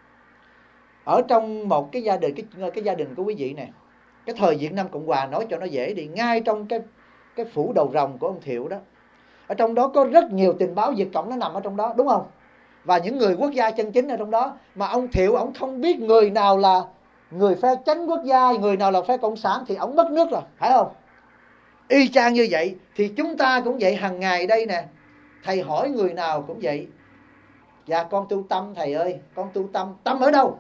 S1: ở trong một cái gia đình, cái, cái gia đình của quý vị này, cái thời Việt Nam Cộng Hòa, nói cho nó dễ đi, ngay trong cái cái phủ đầu rồng của ông Thiệu đó, ở trong đó có rất nhiều tình báo Việt Cộng nó nằm ở trong đó, đúng không? Và những người quốc gia chân chính ở trong đó, mà ông Thiệu ông không biết người nào là người phe chánh quốc gia, người nào là phe cộng sản thì ông mất nước rồi, phải không? Y chang như vậy thì chúng ta cũng vậy. Hàng ngày đây nè, thầy hỏi người nào cũng vậy: dạ con tu tâm thầy ơi, con tu tâm. Tâm ở đâu?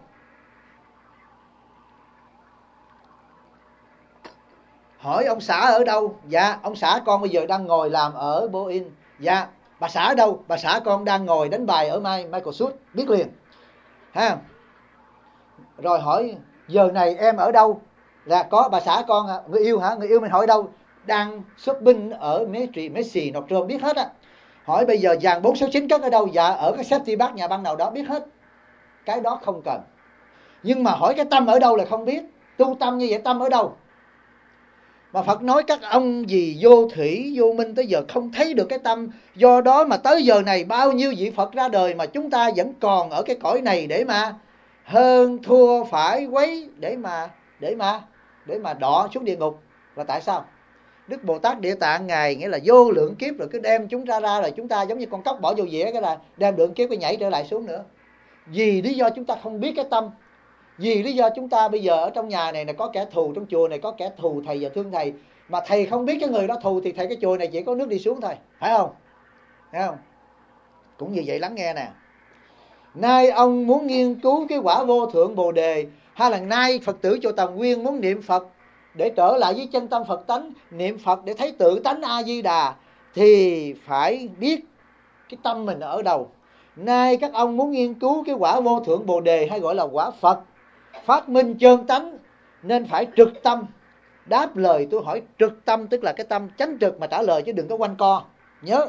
S1: Hỏi ông xã ở đâu? Dạ ông xã con bây giờ đang ngồi làm ở Boeing. Dạ bà xã ở đâu? Bà xã con đang ngồi đánh bài ở Microsoft. Biết liền ha. Rồi hỏi giờ này em ở đâu? Là có bà xã con hả? Người yêu hả? Người yêu mình hỏi đâu? Đang shopping ở Messi, Messi nọc trơm, biết hết á. Hỏi bây giờ vàng bốn sáu chín cất ở đâu? Dạ ở cái Safety Park nhà băng nào đó, biết hết. Cái đó không cần. Nhưng mà hỏi cái tâm ở đâu là không biết. Tu tâm như vậy tâm ở đâu? Mà Phật nói các ông gì vô thủy vô minh tới giờ không thấy được cái tâm. Do đó mà tới giờ này bao nhiêu vị Phật ra đời mà chúng ta vẫn còn ở cái cõi này để mà hơn thua phải quấy, để mà để mà để mà đọa xuống địa ngục. Là tại sao? Đức Bồ Tát Địa Tạng Ngài nghĩa là vô lượng kiếp rồi cứ đem chúng ra ra, rồi chúng ta giống như con cóc bỏ vô dĩa, cái là đem lượng kiếp cái nhảy trở lại xuống nữa. Vì lý do chúng ta không biết cái tâm. Vì lý do chúng ta bây giờ ở trong nhà này, này có kẻ thù, trong chùa này có kẻ thù thầy và thương thầy, mà thầy không biết cái người đó thù thì thầy cái chùa này chỉ có nước đi xuống thôi, phải không? Thấy không? Cũng như vậy, lắng nghe nè. Nay ông muốn nghiên cứu cái quả vô thượng Bồ Đề, hay là nay Phật tử chùa Tầm Nguyên muốn niệm Phật để trở lại với chân tâm Phật tánh, niệm Phật để thấy tự tánh A Di Đà, thì phải biết cái tâm mình ở đâu. Nay các ông muốn nghiên cứu cái quả vô thượng Bồ Đề, hay gọi là quả Phật phát minh chân tánh, nên phải trực tâm đáp lời tôi hỏi. Trực tâm tức là cái tâm chánh trực mà trả lời, chứ đừng có quanh co. Nhớ,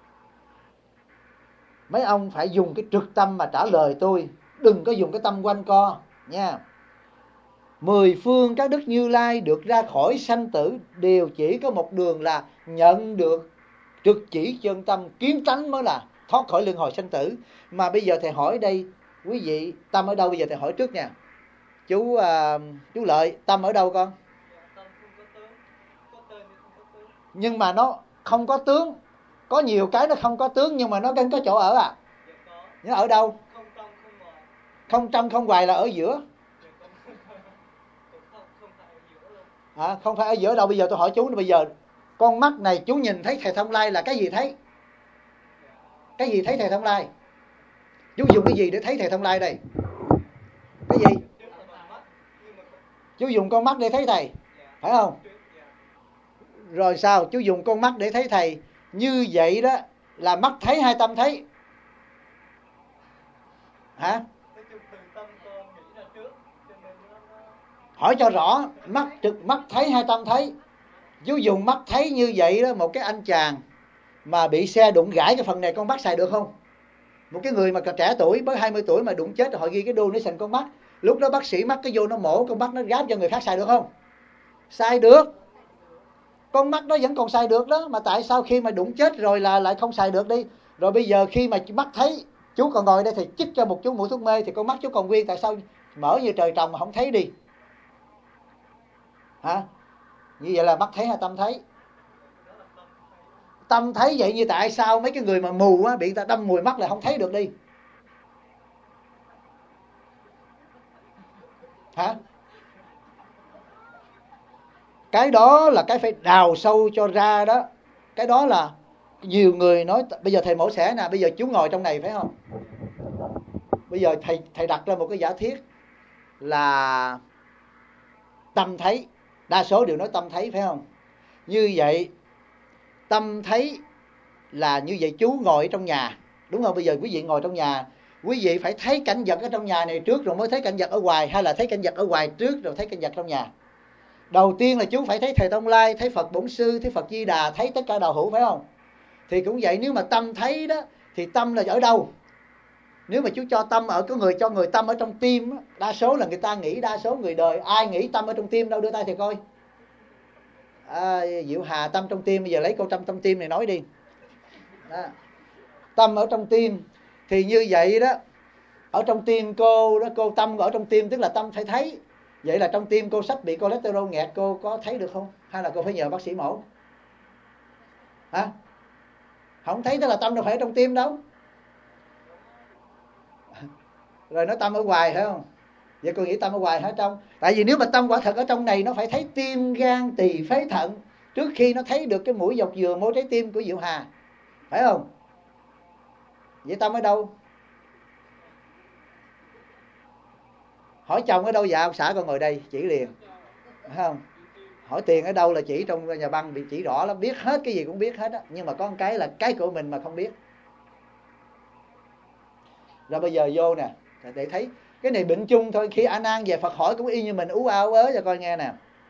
S1: mấy ông phải dùng cái trực tâm mà trả lời tôi, đừng có dùng cái tâm quanh co nha. Mười phương các đức Như Lai được ra khỏi sanh tử đều chỉ có một đường là nhận được trực chỉ chân tâm kiến tánh mới là thoát khỏi luân hồi sanh tử. Mà bây giờ thầy hỏi đây, quý vị tâm ở đâu? Bây giờ thầy hỏi trước nha. Chú à, chú Lợi, tâm ở đâu con? Nhưng mà nó không có tướng. Có nhiều cái nó không có tướng nhưng mà nó vẫn có chỗ ở à? Nó ở đâu? Không trong không ngoài là ở giữa. À, không phải ở giữa đâu. Bây giờ tôi hỏi chú, bây giờ con mắt này chú nhìn thấy thầy Thông Lai là cái gì thấy? Cái gì thấy thầy Thông Lai? Chú dùng cái gì để thấy thầy Thông Lai đây? Cái gì? Chú dùng con mắt để thấy thầy, phải không? Rồi sao? Chú dùng con mắt để thấy thầy. Như vậy đó là mắt thấy hay tâm thấy? Hả? Hỏi cho rõ, mắt trực mắt thấy hay tâm thấy? Chú dùng mắt thấy như vậy đó, một cái anh chàng mà bị xe đụng gãy cái phần này con mắt xài được không? Một cái người mà còn trẻ tuổi, mới hai mươi tuổi mà đụng chết, họ ghi cái donation con mắt. Lúc đó bác sĩ mắt cái vô nó mổ con mắt, nó gáp cho người khác xài được không? Xài được. Con mắt nó vẫn còn xài được đó. Mà tại sao khi mà đụng chết rồi là lại không xài được đi? Rồi bây giờ khi mà mắt thấy, chú còn ngồi đây thì chích cho một chú mũi thuốc mê thì con mắt chú còn nguyên. Tại sao mở như trời trồng mà không thấy đi? Hả? Như vậy là mắt thấy hay tâm thấy? Tâm thấy. Vậy như tại sao mấy cái người mà mù á, bị ta đâm mùi mắt là không thấy được đi? Hả? Cái đó là cái phải đào sâu cho ra đó. Cái đó là nhiều người nói. Bây giờ thầy mổ xẻ nè, bây giờ chú ngồi trong này phải không? Bây giờ thầy thầy đặt ra một cái giả thiết là tâm thấy. Đa số đều nói tâm thấy phải không? Như vậy tâm thấy là như vậy chú ngồi trong nhà, đúng không? Bây giờ quý vị ngồi trong nhà, quý vị phải thấy cảnh vật ở trong nhà này trước rồi mới thấy cảnh vật ở ngoài, hay là thấy cảnh vật ở ngoài trước rồi thấy cảnh vật trong nhà? Đầu tiên là chú phải thấy thầy Thông Lai, thấy Phật Bổn Sư, thấy Phật Di Đà, thấy tất cả đạo hữu phải không? Thì cũng vậy, nếu mà tâm thấy đó thì tâm là ở đâu? Nếu mà chú cho tâm ở, có người cho người tâm ở trong tim đó, đa số là người ta nghĩ, đa số người đời ai nghĩ tâm ở trong tim đâu, đưa tay thì coi. À, Diệu Hà tâm trong tim, bây giờ lấy câu tâm trong tim này nói đi. Đó. Tâm ở trong tim thì như vậy đó, ở trong tim cô đó, cô tâm ở trong tim tức là tâm phải thấy. Vậy là trong tim cô sắp bị cholesterol nghẹt, cô có thấy được không? Hay là cô phải nhờ bác sĩ mổ? Hả? Không thấy tức là tâm đâu phải ở trong tim đâu. Rồi nói tâm ở ngoài phải không? Vậy cô nghĩ tâm ở ngoài hả trong? Tại vì nếu mà tâm quả thật ở trong này, nó phải thấy tim, gan, tỳ, phế, thận trước khi nó thấy được cái mũi dọc dừa môi trái tim của Diệu Hà, phải không? Vậy tâm ở đâu? Hỏi chồng ở đâu? Dạ ông xã con ngồi đây chỉ liền, phải không? Hỏi tiền ở đâu là chỉ trong nhà băng, bị chỉ rõ lắm, biết hết, cái gì cũng biết hết á. Nhưng mà có một cái là cái của mình mà không biết. Rồi bây giờ vô nè, để thấy cái này bệnh chung thôi. Khi A Nan về Phật hỏi cũng y như mình, ú áo ớ cho coi nghe nè.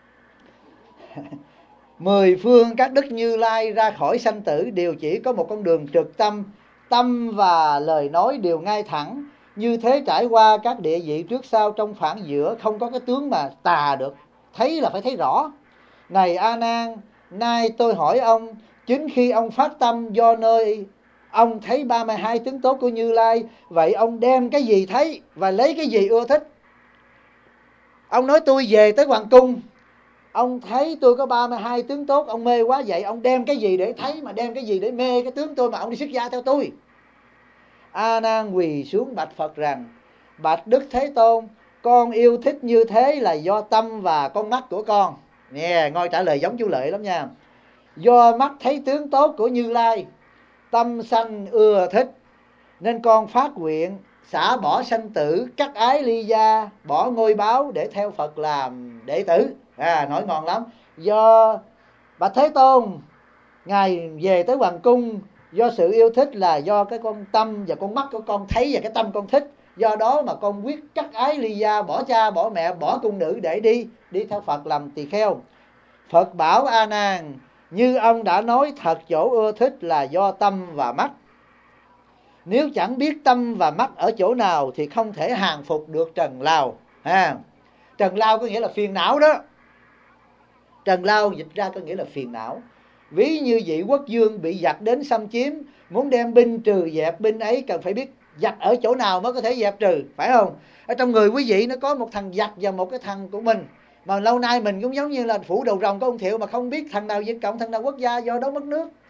S1: Mười phương các đức Như Lai ra khỏi sanh tử đều chỉ có một con đường trực tâm. Tâm và lời nói đều ngay thẳng. Như thế trải qua các địa vị trước sau trong phản giữa, không có cái tướng mà tà được. Thấy là phải thấy rõ. Này A Nan, nay tôi hỏi ông, chính khi ông phát tâm do nơi ông thấy ba mươi hai tướng tốt của Như Lai, vậy ông đem cái gì thấy và lấy cái gì ưa thích? Ông nói tôi về tới Hoàng Cung, ông thấy tôi có ba mươi hai tướng tốt, ông mê quá, vậy ông đem cái gì để thấy, mà đem cái gì để mê cái tướng tôi mà ông đi xuất gia theo tôi? A Nan quỳ xuống bạch Phật rằng: bạch Đức Thế Tôn, con yêu thích như thế là do tâm và con mắt của con. Nè, ngôi trả lời giống chú Lợi lắm nha. Do mắt thấy tướng tốt của Như Lai, tâm sanh ưa thích, nên con phát nguyện xả bỏ sanh tử, cắt ái ly gia, bỏ ngôi báo để theo Phật làm đệ tử. À, nói ngon lắm. Do bạch Thế Tôn, Ngài về tới Hoàng Cung, do sự yêu thích là do cái con tâm và con mắt của con thấy và cái tâm con thích. Do đó mà con quyết cắt ái ly gia, bỏ cha, bỏ mẹ, bỏ cung nữ để đi đi theo Phật làm tỳ kheo. Phật bảo A Nan, như ông đã nói thật, chỗ ưa thích là do tâm và mắt. Nếu chẳng biết tâm và mắt ở chỗ nào thì không thể hàng phục được trần lao. À, trần lao có nghĩa là phiền não đó. Trần lao dịch ra có nghĩa là phiền não. Ví như vị quốc vương bị giặc đến xâm chiếm, muốn đem binh trừ dẹp binh ấy, cần phải biết giặc ở chỗ nào mới có thể dẹp trừ, phải không? Ở trong người quý vị nó có một thằng giặc và một cái thằng của mình, mà lâu nay mình cũng giống như là phủ đầu rồng có ông Thiệu mà không biết thằng nào Việt Cộng, thằng nào quốc gia, do đó mất nước.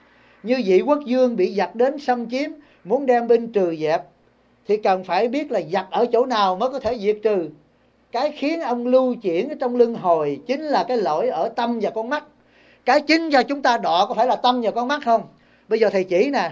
S1: Như vị quốc vương bị giặc đến xâm chiếm, muốn đem binh trừ dẹp, thì cần phải biết là giặc ở chỗ nào mới có thể diệt trừ. Cái khiến ông lưu chuyển ở trong luân hồi chính là cái lỗi ở tâm và con mắt. Cái chính cho chúng ta đọa có phải là tâm và con mắt không? Bây giờ thầy chỉ nè,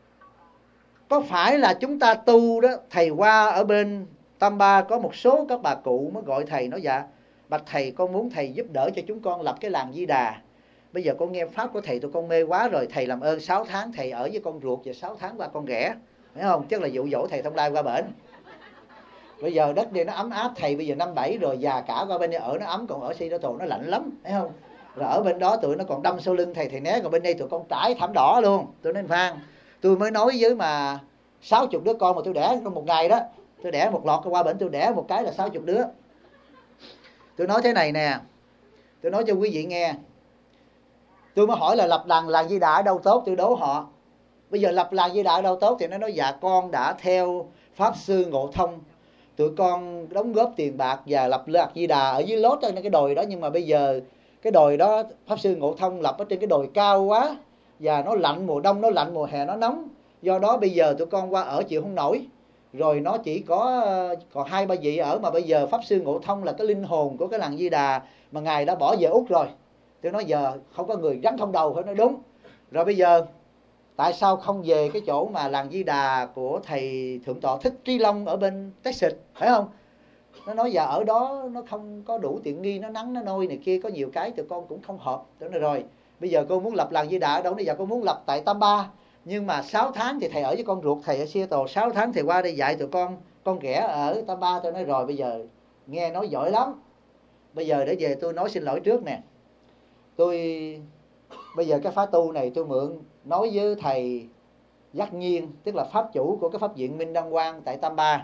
S1: có phải là chúng ta tu đó, thầy qua ở bên Tam Ba có một số các bà cụ mới gọi thầy nói dạ bạch thầy, con muốn thầy giúp đỡ cho chúng con lập cái làng Di Đà. Bây giờ con nghe pháp của thầy tụi con mê quá rồi, thầy làm ơn sáu tháng thầy ở với con ruột và sáu tháng qua con ghẻ, phải không? Chắc là dụ dỗ thầy Thông Lai qua bển. Bây giờ đất đây nó ấm áp, thầy bây giờ năm bảy rồi, già cả qua bên đây ở nó ấm, còn ở Si Đô Tồn nó lạnh lắm, thấy không? Rồi ở bên đó tụi nó còn đâm sau lưng thầy, thầy né, còn bên đây tụi con trải thảm đỏ luôn. Tôi nên phan, tôi mới nói với mà sáu chục đứa con mà tôi đẻ trong một ngày đó, tôi đẻ một lọt qua bển tôi đẻ một cái là sáu chục đứa. Tôi nói thế này nè, tôi nói cho quý vị nghe. Tôi mới hỏi là lập làng làng Di Đà ở đâu tốt, tôi đố họ. Bây giờ lập làng Di Đà ở đâu tốt thì nó nói dạ con đã theo Pháp Sư Ngộ Thông, tụi con đóng góp tiền bạc và lập làng Di Đà ở dưới lốt trên cái đồi đó. Nhưng mà bây giờ cái đồi đó Pháp Sư Ngộ Thông lập ở trên cái đồi cao quá, và nó lạnh mùa đông, nó lạnh mùa hè nó nóng. Do đó bây giờ tụi con qua ở chịu không nổi. Rồi nó chỉ có còn hai ba vị ở, mà bây giờ Pháp Sư Ngộ Thông là cái linh hồn của cái làng Di Đà mà ngài đã bỏ về Úc rồi. Tôi nói giờ không có người rắn không đầu, phải nói đúng. Rồi bây giờ tại sao không về cái chỗ mà làng Di Đà của thầy Thượng tọa Thích Trí Long ở bên Texas, phải không? Nó nói giờ ở đó nó không có đủ tiện nghi, nó nắng nó nôi này kia, có nhiều cái tụi con cũng không hợp. Tôi nói rồi bây giờ cô muốn lập làng Di Đà ở đâu? Bây giờ cô muốn lập tại Tam Ba, nhưng mà sáu tháng thì thầy ở với con ruột thầy ở Seattle, sáu tháng thầy qua đây dạy tụi con con ghẻ ở Tam Ba. Tôi nói rồi bây giờ nghe nói giỏi lắm. Bây giờ để về tôi nói xin lỗi trước nè. Tôi bây giờ cái khóa tu này tôi mượn nói với thầy Giác Nhiên, tức là pháp chủ của cái pháp viện Minh Đăng Quang tại Tam Ba,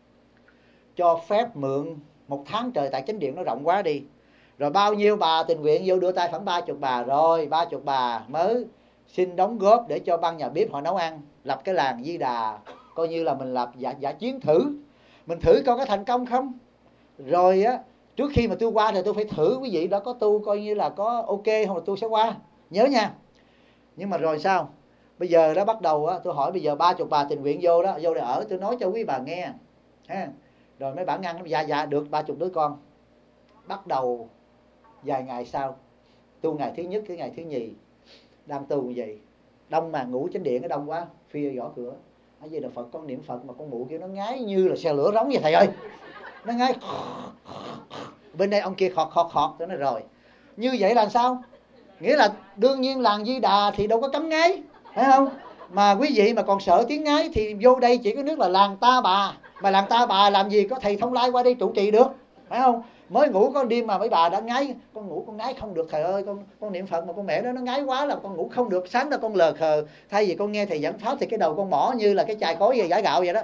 S1: cho phép mượn một tháng trời tại chánh điện nó rộng quá đi. Rồi bao nhiêu bà tình nguyện vô đưa tay khoảng ba chục bà, rồi ba chục bà mới xin đóng góp để cho ban nhà bếp họ nấu ăn, lập cái làng Di Đà, coi như là mình lập giả, giả chiến thử, mình thử coi có thành công không. Rồi á, trước khi mà tôi qua thì tôi phải thử quý vị đó có tu coi như là có ok không là tôi sẽ qua, nhớ nha. Nhưng mà rồi sao? Bây giờ đó bắt đầu á, tôi hỏi bây giờ ba chục bà tình nguyện vô đó, vô để ở, tôi nói cho quý bà nghe ha. Rồi mấy bà ngăn, dạ dạ được ba chục đứa con. Bắt đầu vài ngày sau, tu ngày thứ nhất, cái ngày thứ nhì đang tu như vậy, đông mà ngủ chánh điện, cái đông quá, phi gõ cửa. A Di Đà Phật, con niệm Phật mà con mụ kêu nó ngái như là xe lửa rống vậy thầy ơi, nó ngái. Bên đây ông kia khọt khọt khọt. Tôi nói rồi, như vậy là sao? Nghĩa là đương nhiên làng Di Đà thì đâu có cấm ngái, phải không? Mà quý vị mà còn sợ tiếng ngái thì vô đây chỉ có nước là làng Ta Bà. Mà làng Ta Bà làm gì có thầy Thông Lai qua đây trụ trì được, phải không? Mới ngủ con đêm mà mấy bà đã ngái, con ngủ con ngái không được thầy ơi, con con niệm Phật mà con mẹ đó nó ngái quá là con ngủ không được. Sáng đó con lờ khờ, thay vì con nghe thầy giảng pháp thì cái đầu con mỏ như là cái chài cối gãi gạo vậy đó.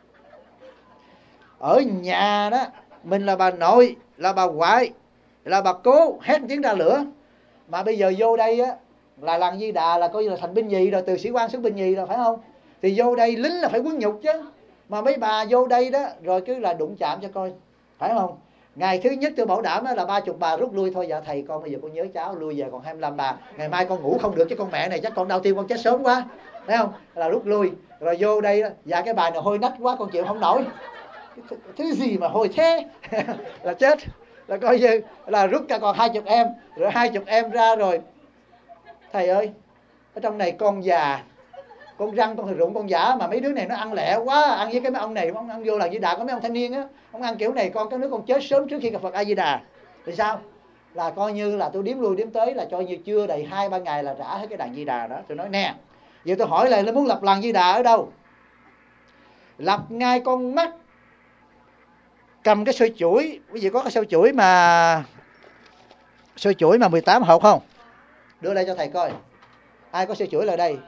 S1: Ở nhà đó mình là bà nội, là bà ngoại, là bà cố, hét tiếng ra lửa. Mà bây giờ vô đây á là làng Di Đà là coi như là thành binh nhì rồi, từ sĩ quan xuống binh nhì rồi, phải không? Thì vô đây lính là phải quấn nhục chứ. Mà mấy bà vô đây đó rồi cứ là đụng chạm cho coi, phải không? Ngày thứ nhất tôi bảo đảm là ba chục bà rút lui thôi. Dạ thầy con bây giờ con nhớ cháu, lui về còn hai mươi lăm bà. Ngày mai con ngủ không được chứ con mẹ này chắc con đau tim con chết sớm quá, thấy không? Là rút lui. Rồi vô đây dạ cái bài nào hôi nách quá con chịu không nổi. Thứ gì mà hôi thế là chết. Là coi như là rút cả còn hai chục em. Rồi hai chục em ra rồi, thầy ơi ở trong này con già, con răng con rụng con giả, mà mấy đứa này nó ăn lẹ quá, ăn với cái mấy ông này, ông ăn vô là Di Đà. Có mấy ông thanh niên á, ông ăn kiểu này con cái nước con chết sớm trước khi gặp Phật A Di Đà. Thì sao? Là coi như là tôi điếm lui điếm tới là cho như chưa đầy hai ba ngày là trả hết cái đàn Di Đà đó. Tôi nói nè, vậy tôi hỏi lại, nó muốn lập làng Di Đà ở đâu? Lập ngay con mắt, cầm cái xôi chuỗi. Quý vị có cái xôi chuỗi mà xôi chuỗi mà mười tám hộp không? Đưa đây cho thầy coi. Ai có xôi chuỗi lại đây?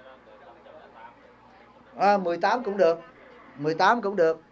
S1: À, mười tám cũng được, mười tám cũng được.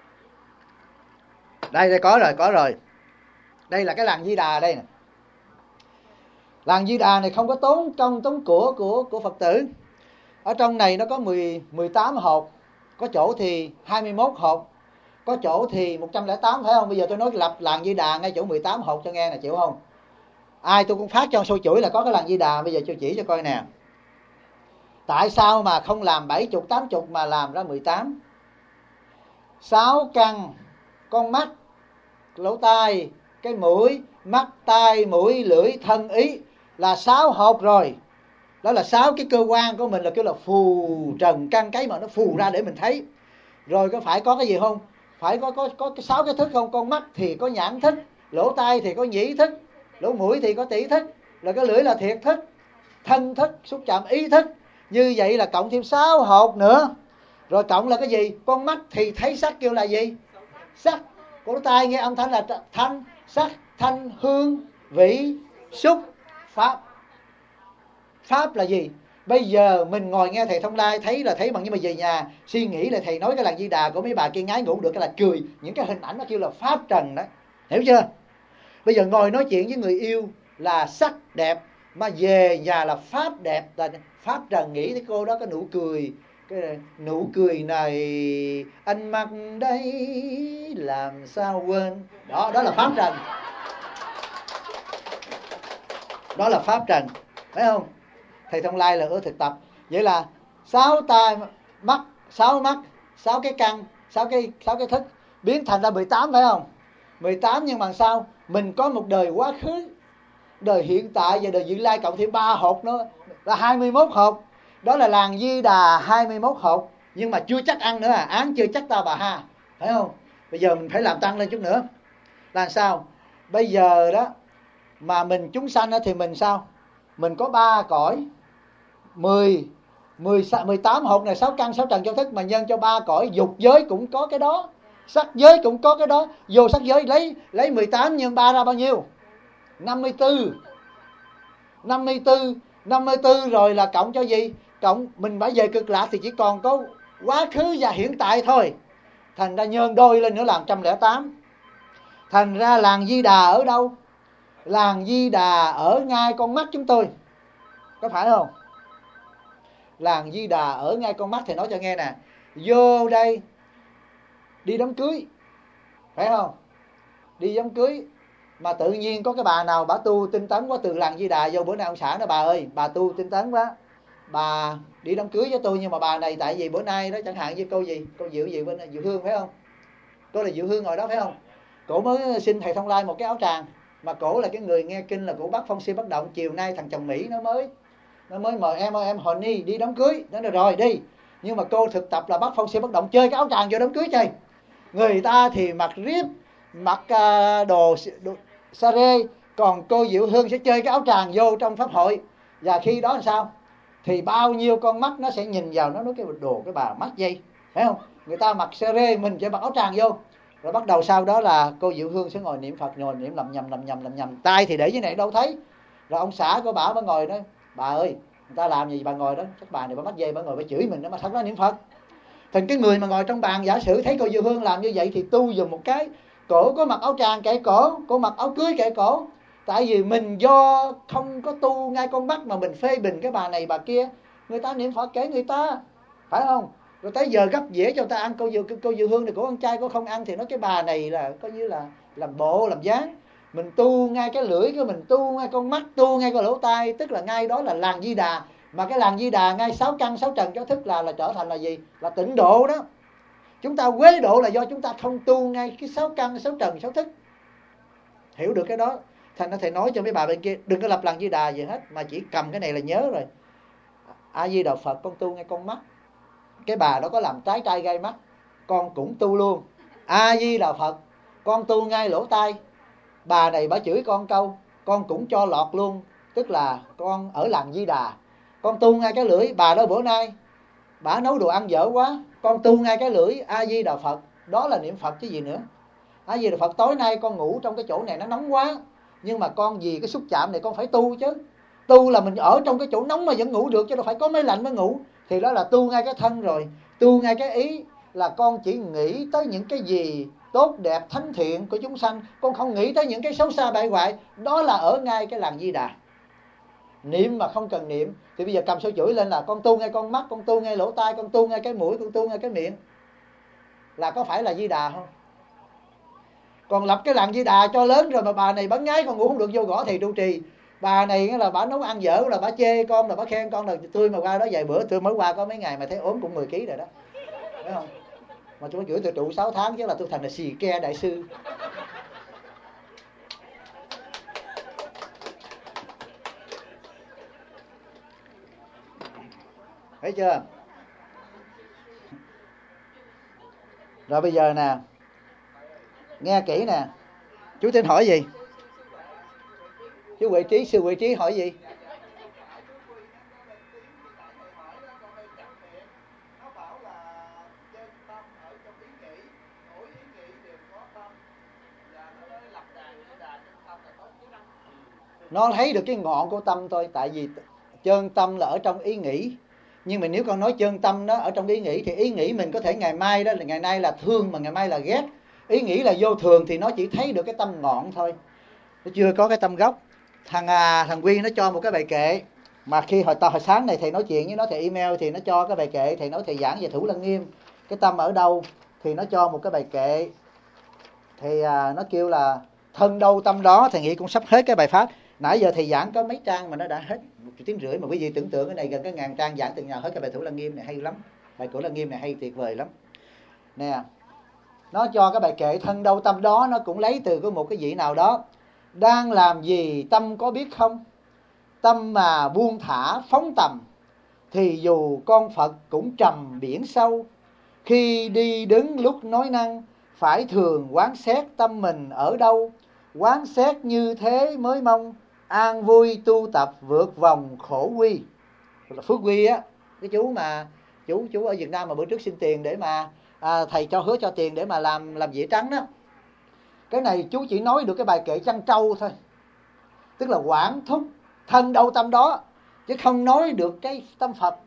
S1: Đây đây có rồi, có rồi. Đây là cái làng Di Đà đây nè. Làng Di Đà này không có tốn công tốn của của của Phật tử. Ở trong này nó có mười, mười tám hộp, có chỗ thì hai mươi mốt hộp, có chỗ thì một trăm lẻ tám, phải không? Bây giờ tôi nói lập làng Di Đà ngay chỗ mười tám hộp cho nghe nè, chịu không? Ai tôi cũng phát cho xôi chuỗi là có cái làng Di Đà. Bây giờ tôi chỉ cho coi nè. Tại sao mà không làm bảy chục tám chục mà làm ra mười tám? Sáu căn con mắt, lỗ tai, cái mũi, mắt, tai, mũi, lưỡi, thân, ý là sáu hộp rồi. Đó là sáu cái cơ quan của mình, là kêu là phù trần căn, cái mà nó phù ra để mình thấy. Rồi có phải có cái gì không? Phải có có có sáu cái thức không? Con mắt thì có nhãn thức, lỗ tai thì có nhĩ thức, lỗ mũi thì có tỷ thức, rồi cái lưỡi là thiệt thức, thân thức, xúc chạm ý thức. Như vậy là cộng thêm sáu hộp nữa. Rồi cộng là cái gì? Con mắt thì thấy sắc kêu là gì? Sắc. Con lỗ tai nghe âm thanh là thanh, sắc, thanh, hương, vị, xúc, pháp. Pháp là gì? Bây giờ mình ngồi nghe thầy Thông Lai thấy là thấy bằng, nhưng mà về nhà suy nghĩ là thầy nói cái làng Di Đà của mấy bà kia ngái ngủ được cái là cười. Những cái hình ảnh nó kêu là pháp trần đó. Hiểu chưa? Bây giờ ngồi nói chuyện với người yêu là sắc đẹp, mà về nhà là pháp đẹp, là pháp trần. Nghĩ thấy cô đó có nụ cười, cái nụ cười này anh mặc đây làm sao quên. Đó, đó là pháp trần. Đó là pháp trần, phải không? Thầy Thông Lai là ở thực tập. Vậy là sáu tai mắt, sáu mắt, sáu cái căn, sáu cái sáu cái thức biến thành ra mười tám, phải không? mười tám, nhưng mà sao? Mình có một đời quá khứ, đời hiện tại và đời vị lai, cộng thêm ba hộp nữa là hai mươi mốt hộp. Đó là làng Di Đà hai mươi mốt hộp, nhưng mà chưa chắc ăn nữa à, án chưa chắc ta bà ha, phải không? Bây giờ mình phải làm tăng lên chút nữa. Là sao? Bây giờ đó mà mình chúng sanh thì mình sao? Mình có ba cõi, mười, mười, mười tám hộp này, sáu căn, sáu trần cho thức, mà nhân cho ba cõi. Dục giới cũng có cái đó, sắc giới cũng có cái đó. Vô sắc giới lấy lấy mười tám nhân ba ra bao nhiêu? năm mươi tư. năm mươi tư, năm mươi tư rồi là cộng cho gì? Cộng mình phải về cực lạc thì chỉ còn có quá khứ và hiện tại thôi. Thành ra nhân đôi lên nữa làm một trăm lẻ tám. Thành ra làng Di Đà ở đâu? Làng Di Đà ở ngay con mắt chúng tôi, có phải không? Làng Di Đà ở ngay con mắt. Thì nói cho nghe nè, vô đây đi đám cưới, phải không? Đi đám cưới mà tự nhiên có cái bà nào bà tu tinh tấn quá, từ làng Di Đà vô. Bữa nay ông xã nó, bà ơi bà tu tinh tấn quá, bà đi đám cưới với tôi. Nhưng mà bà này tại vì bữa nay đó, chẳng hạn như cô gì, cô Diệu gì bên Diệu Hương, phải không? Cô là Diệu Hương ngồi đó, phải không? Cổ mới xin thầy Thông Lai một cái áo tràng, mà cổ là cái người nghe kinh, là cổ bắt phong si bất động. Chiều nay thằng chồng Mỹ nó mới nó mới mời em ơi em Hòn Ni đi đám cưới. Nó nói rồi đi. Nhưng mà cô thực tập là bắt phong si bất động, chơi cái áo tràng vô đám cưới chơi. Người ta thì mặc riếp, mặc uh, đồ, đồ sa rê, còn cô Diệu Hương sẽ chơi cái áo tràng vô trong pháp hội. Và khi đó làm sao? Thì bao nhiêu con mắt nó sẽ nhìn vào, nó nói cái đồ cái bà mắt dây, phải không? Người ta mặc sa rê, mình sẽ mặc áo tràng vô. Rồi bắt đầu sau đó là cô Diệu Hương sẽ ngồi niệm Phật, ngồi niệm lầm nhầm lầm nhầm lầm nhầm. Tay thì để dưới này đâu thấy. Rồi ông xã của bà mới ngồi đó, bà ơi người ta làm gì bà ngồi đó, chắc bà này bà mắt dây, bà ngồi bà chửi mình đó mà thật ra niệm Phật. Thành cái người mà ngồi trong bàn giả sử thấy cô Diệu Hương làm như vậy thì tu dùm một cái. Cổ có mặc áo tràng kệ cổ, cổ mặc áo cưới kệ cổ. Tại vì mình do không có tu ngay con mắt mà mình phê bình cái bà này bà kia. Người ta niệm Phật kể người ta, phải không? Rồi tới giờ gấp dĩa cho người ta ăn, cô Diệu, cô Diệu Hương thì cổ ăn chay, cổ không ăn, thì nói cái bà này là coi như là làm bộ làm dáng. Mình tu ngay cái lưỡi của mình, tu ngay con mắt, tu ngay cái lỗ tai, tức là ngay đó là làng Di Đà. Mà cái làng Di Đà ngay sáu căn sáu trần cho thức là là trở thành là gì? Là tịnh độ đó. Chúng ta quế độ là do chúng ta không tu ngay cái sáu căn sáu trần sáu thức. Hiểu được cái đó. Thành ra thầy nói cho mấy bà bên kia đừng có lập làng Di Đà gì hết, mà chỉ cầm cái này là nhớ rồi. A Di Đà Phật, con tu ngay con mắt. Cái bà đó có làm trái trai gai mắt, con cũng tu luôn. A Di Đà Phật, con tu ngay lỗ tai. Bà này bà chửi con câu, con cũng cho lọt luôn, tức là con ở làng Di Đà. Con tu ngay cái lưỡi. Bà đó bữa nay bà nấu đồ ăn dở quá, con tu ngay cái lưỡi. A Di Đà Phật, đó là niệm Phật chứ gì nữa. A Di Đà Phật, tối nay con ngủ trong cái chỗ này nó nóng quá, nhưng mà con vì cái xúc chạm này con phải tu chứ. Tu là mình ở trong cái chỗ nóng mà vẫn ngủ được, chứ đâu phải có máy lạnh mới ngủ. Thì đó là tu ngay cái thân rồi. Tu ngay cái ý là con chỉ nghĩ tới những cái gì tốt đẹp thánh thiện của chúng sanh, con không nghĩ tới những cái xấu xa bại hoại. Đó là ở ngay cái làng Di Đà. Niệm mà không cần niệm thì bây giờ cầm sổ chửi lên là con tu ngay con mắt, con tu ngay lỗ tai, con tu ngay cái mũi, con tu ngay cái miệng, là có phải là Di Đà không? Còn lập cái làng Di Đà cho lớn rồi mà bà này bắn ngái con ngủ không được vô gõ thầy trụ trì, Bà này là bà nấu ăn dở, là bà chê con, là bà khen con, là tôi mà qua đó vài bữa, tôi mới qua có mấy ngày mà thấy ốm cũng mười ký rồi đó, phải không? Mà tôi gửi tôi trụ sáu tháng chứ là tôi thành là xì ke đại sư. Thấy chưa? Rồi bây giờ nè, nghe kỹ nè. Chú tên hỏi gì? Chú Huệ Trí, sư Huệ Trí hỏi gì? Nó thấy được cái ngọn của tâm thôi. Tại vì chân tâm là ở trong ý nghĩ. Nhưng mà nếu con nói chân tâm nó ở trong ý nghĩ, thì ý nghĩ mình có thể ngày mai đó là ngày nay là thương mà ngày mai là ghét. Ý nghĩ là vô thường thì nó chỉ thấy được cái tâm ngọn thôi, nó chưa có cái tâm gốc. Thằng à, thằng Quyên nó cho một cái bài kệ, mà khi hồi hồi sáng này thầy nói chuyện với nó, thầy email thì nó cho cái bài kệ, thầy nói thầy giảng về Thủ Lăng Nghiêm, cái tâm ở đâu, thì nó cho một cái bài kệ. Thì à, nó kêu là thân đâu tâm đó. Thầy nghĩ cũng sắp hết cái bài pháp. Nãy giờ thầy giảng có mấy trang mà nó đã hết một tiếng rưỡi, mà quý vị tưởng tượng cái này gần cái ngàn trang giảng từng nhà hết cái bài Thủ Lăng Nghiêm này hay lắm. Bài Thủ Lăng Nghiêm này hay tuyệt vời lắm nè. Nó cho cái bài kệ thân đâu tâm đó, nó cũng lấy từ của một cái vị nào đó. Đang làm gì tâm có biết không? Tâm mà buông thả phóng tầm, thì dù con Phật cũng trầm biển sâu. Khi đi đứng lúc nói năng, phải thường quán xét tâm mình ở đâu. Quán xét như thế mới mong an vui tu tập vượt vòng khổ quy. Phước Quy á, cái chú mà chú chú ở Việt Nam mà bữa trước xin tiền để mà à, thầy cho hứa cho tiền để mà làm làm dĩa trắng đó. Cái này chú chỉ nói được cái bài kệ Trăn Trâu thôi, tức là quán thúc thân đâu tâm đó, chứ không nói được cái tâm Phật.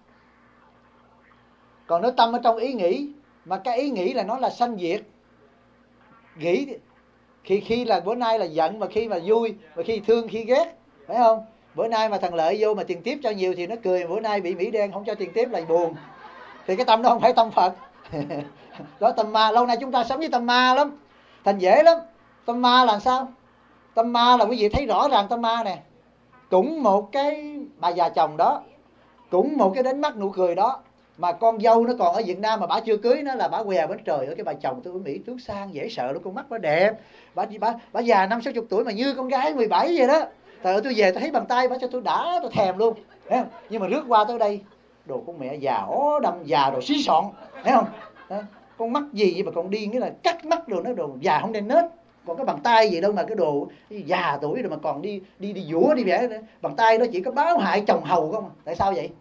S1: Còn nói tâm ở trong ý nghĩ, mà cái ý nghĩ là nó là sanh diệt. Nghĩ khi khi là bữa nay là giận, mà khi mà vui, mà khi thương, khi ghét, phải không? Bữa nay mà thằng Lợi vô mà tiền tiếp cho nhiều thì nó cười, bữa nay bị Mỹ đen không cho tiền tiếp lại buồn. Thì cái tâm đó không phải tâm Phật. Đó tâm ma. Lâu nay chúng ta sống với tâm ma lắm, thành dễ lắm. Tâm ma là sao? Tâm ma là quý vị thấy rõ ràng tâm ma nè. Cũng một cái bà già chồng đó, cũng một cái đánh mắt nụ cười đó, mà con dâu nó còn ở Việt Nam mà bà chưa cưới nó là bà què bên trời ở cái bà chồng tôi ở Mỹ tướng sang dễ sợ luôn, con mắt bà đẹp, bà bà bà già năm sáu chục tuổi mà như con gái mười bảy vậy đó. Trời ơi, tôi về tôi thấy bàn tay bà cho tôi đã, tôi thèm luôn, thấy không? Nhưng mà rước qua tới đây, đồ con mẹ già ó đâm, già đồ xí xọn, thấy không? Đó. Con mắt gì vậy mà còn đi nghĩa là cắt mắt đồ, nó đồ già không nên nết. Còn cái bàn tay gì đâu mà cái đồ già tuổi rồi mà còn đi đi đi dũa đi vẽ. Bàn tay đó chỉ có báo hại chồng hầu không? Tại sao vậy?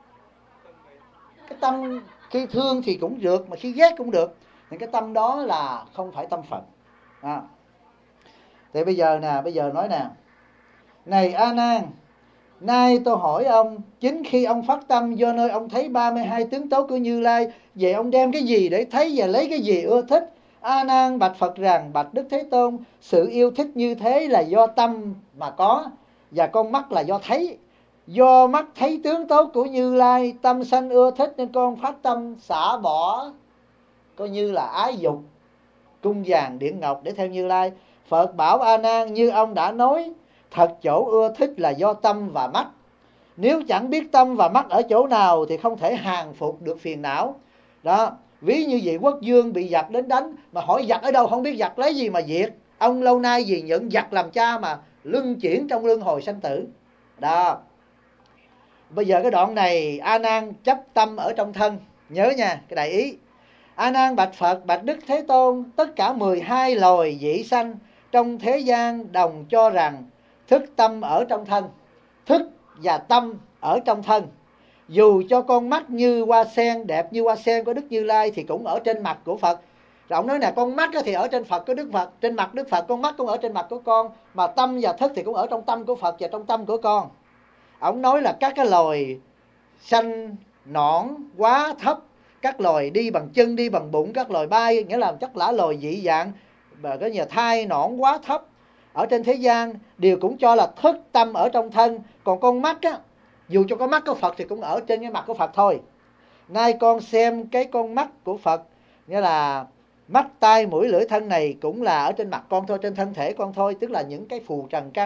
S1: Cái tâm khi thương thì cũng được, mà khi ghét cũng được. Thì cái tâm đó là không phải tâm Phật. À. Thì bây giờ nè, bây giờ nói nè. Này A Nan, nay tôi hỏi ông, chính khi ông phát tâm do nơi ông thấy ba mươi hai tướng tốt của Như Lai, vậy ông đem cái gì để thấy và lấy cái gì ưa thích? A Nan bạch Phật rằng, bạch Đức Thế Tôn, sự yêu thích như thế là do tâm mà có, và con mắt là do thấy. Do mắt thấy tướng tốt của Như Lai, tâm sanh ưa thích, nên con phát tâm xả bỏ, coi như là ái dục, cung vàng điện ngọc để theo Như Lai. Phật bảo A Nan, như ông đã nói, thật chỗ ưa thích là do tâm và mắt. Nếu chẳng biết tâm và mắt ở chỗ nào thì không thể hàng phục được phiền não. Đó, ví như vậy quốc vương bị giặc đến đánh, mà hỏi giặc ở đâu không biết, giặc lấy gì mà diệt. Ông lâu nay vì nhận giặc làm cha mà luân chuyển trong luân hồi sanh tử. Đó. Bây giờ cái đoạn này A Nan chấp tâm ở trong thân, nhớ nha, cái đại ý. A Nan bạch Phật, bạch Đức Thế Tôn, tất cả mười hai loài vị sanh trong thế gian đồng cho rằng thức tâm ở trong thân, thức và tâm ở trong thân. Dù cho con mắt như hoa sen, đẹp như hoa sen của Đức Như Lai thì cũng ở trên mặt của Phật. Rồi ông nói nè, con mắt thì ở trên Phật của Đức Phật, trên mặt Đức Phật, con mắt cũng ở trên mặt của con, mà tâm và thức thì cũng ở trong tâm của Phật và trong tâm của con. Ông nói là các cái loài xanh nõn quá thấp, các loài đi bằng chân, đi bằng bụng, các loài bay, nghĩa là chắc là loài dị dạng và cái nhà thai nõn quá thấp ở trên thế gian đều cũng cho là thức tâm ở trong thân. Còn con mắt á, dù cho con mắt của Phật thì cũng ở trên cái mặt của Phật thôi. Nay con xem cái con mắt của Phật, nghĩa là mắt, tai, mũi, lưỡi, thân này cũng là ở trên mặt con thôi, trên thân thể con thôi, tức là những cái phù trần căn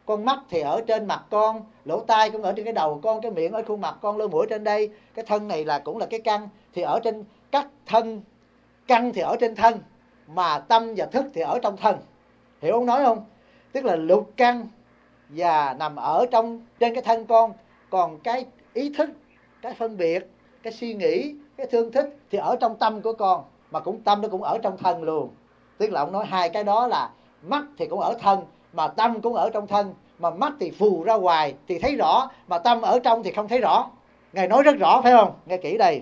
S1: Con mắt thì ở trên mặt con, lỗ tai cũng ở trên cái đầu con, cái miệng ở khuôn mặt con, lỗ mũi trên đây, cái thân này là cũng là cái căn, thì ở trên các thân. Căn thì ở trên thân, mà tâm và thức thì ở trong thân. Hiểu ông nói không? Tức là lục căn và nằm ở trong trên cái thân con, còn cái ý thức, cái phân biệt, cái suy nghĩ, cái thương thích thì ở trong tâm của con, mà cũng tâm nó cũng ở trong thân luôn. Tức là ông nói hai cái đó là mắt thì cũng ở thân, mà tâm cũng ở trong thân, mà mắt thì phù ra ngoài thì thấy rõ, mà tâm ở trong thì không thấy rõ. Ngài nói rất rõ phải không? Nghe kỹ đây.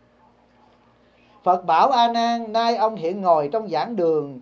S1: Phật bảo A Nan, nay ông hiện ngồi trong giảng đường,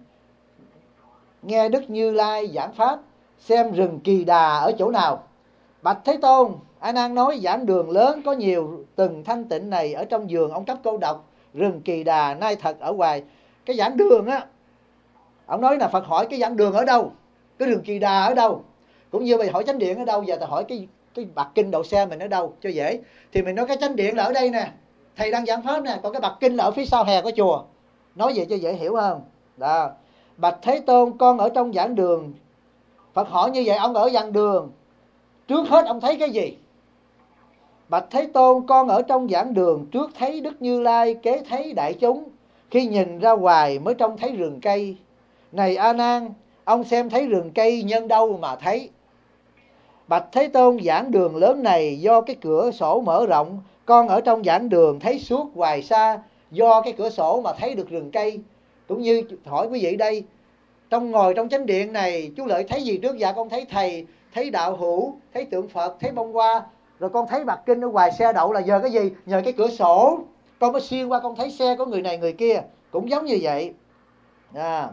S1: nghe Đức Như Lai giảng pháp, xem rừng Kỳ Đà ở chỗ nào. Bạch Thế Tôn, A Nan nói giảng đường lớn có nhiều từng thanh tịnh này ở trong giường ông cấp câu độc, rừng Kỳ Đà nay thật ở ngoài. Cái giảng đường á, ông nói là Phật hỏi cái giảng đường ở đâu, cái rừng Kỳ Đà ở đâu. Cũng như bây hỏi chánh điện ở đâu, giờ ta hỏi cái cái bạc kinh đậu xe mình ở đâu cho dễ. Thì mình nói cái chánh điện là ở đây nè, thầy đang giảng pháp nè, còn cái bạc kinh là ở phía sau hè của chùa. Nói vậy cho dễ hiểu không? Đó. Bạch Thế Tôn, con ở trong giảng đường. Phật hỏi như vậy, ông ở giảng đường, trước hết ông thấy cái gì? Bạch Thế Tôn, con ở trong giảng đường, trước thấy Đức Như Lai, kế thấy đại chúng, khi nhìn ra ngoài mới trông thấy rừng cây. Này A Nan, ông xem thấy rừng cây nhân đâu mà thấy? Bạch Thế Tôn, giảng đường lớn này do cái cửa sổ mở rộng, con ở trong giảng đường thấy suốt hoài xa, do cái cửa sổ mà thấy được rừng cây. Cũng như hỏi quý vị đây, trong ngồi trong chánh điện này, chú Lợi thấy gì trước? Dạ con thấy thầy, thấy đạo hữu, thấy tượng Phật, thấy bông hoa, rồi con thấy bạc kinh ở ngoài xe đậu là nhờ cái gì? Nhờ cái cửa sổ. Con mới xuyên qua con thấy xe có người này người kia, cũng giống như vậy. À.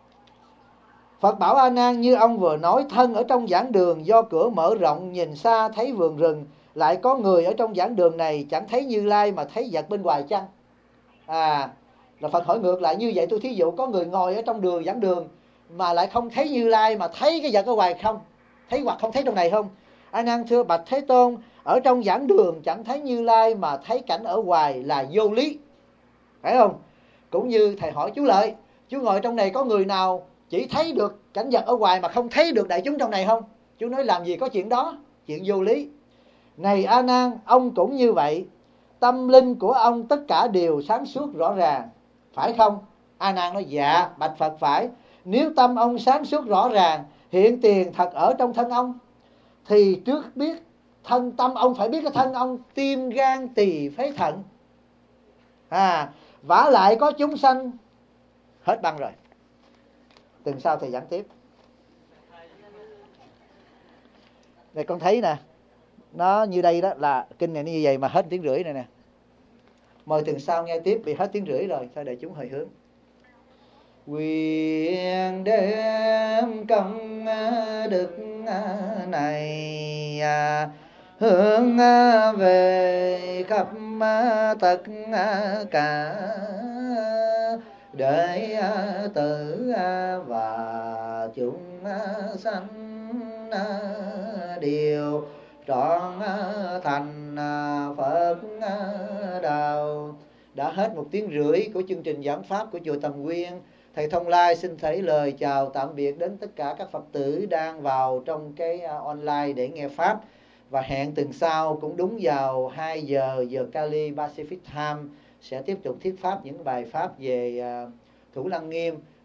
S1: Phật bảo A Nan, như ông vừa nói, thân ở trong giảng đường do cửa mở rộng, nhìn xa thấy vườn rừng, lại có người ở trong giảng đường này chẳng thấy Như Lai mà thấy vật bên ngoài chăng? À, là Phật hỏi ngược lại như vậy. Tôi thí dụ có người ngồi ở trong đường giảng đường mà lại không thấy Như Lai mà thấy cái vật ở ngoài không? Thấy hoặc không thấy trong này không? A Nan thưa Bạch Thế Tôn, ở trong giảng đường chẳng thấy Như Lai mà thấy cảnh ở ngoài là vô lý. Phải không? Cũng như thầy hỏi chú Lợi, chú ngồi trong này có người nào chỉ thấy được cảnh vật ở ngoài mà không thấy được đại chúng trong này không? Chú nói làm gì có chuyện đó, chuyện vô lý. Này A Nan, ông cũng như vậy, tâm linh của ông tất cả đều sáng suốt rõ ràng, phải không? A Nan nói dạ, bạch Phật phải. Nếu tâm ông sáng suốt rõ ràng, hiện tiền thật ở trong thân ông, thì trước biết thân tâm ông phải biết cái thân ông tim gan tỳ phế thận. À, vả lại có chúng sanh. Hết băng rồi. Tuần sau thầy giảng tiếp. Đây con thấy nè, nó như đây đó là kinh này như vậy mà hết tiếng rưỡi này nè. Mời tuần sau nghe tiếp, bị hết tiếng rưỡi rồi, thôi để chúng hồi hướng. Nguyện đem công đức này hướng về khắp tất cả đệ tử và chúng sanh đều trọn thành Phật đạo. Đã hết một tiếng rưỡi của chương trình giảng pháp của chùa Tầm Nguyên. Thầy Thông Lai xin thảy lời chào tạm biệt đến tất cả các Phật tử đang vào trong cái online để nghe pháp. Và hẹn tuần sau cũng đúng vào hai giờ giờ Cali Pacific Time sẽ tiếp tục thuyết pháp những bài pháp về Thủ Lăng Nghiêm.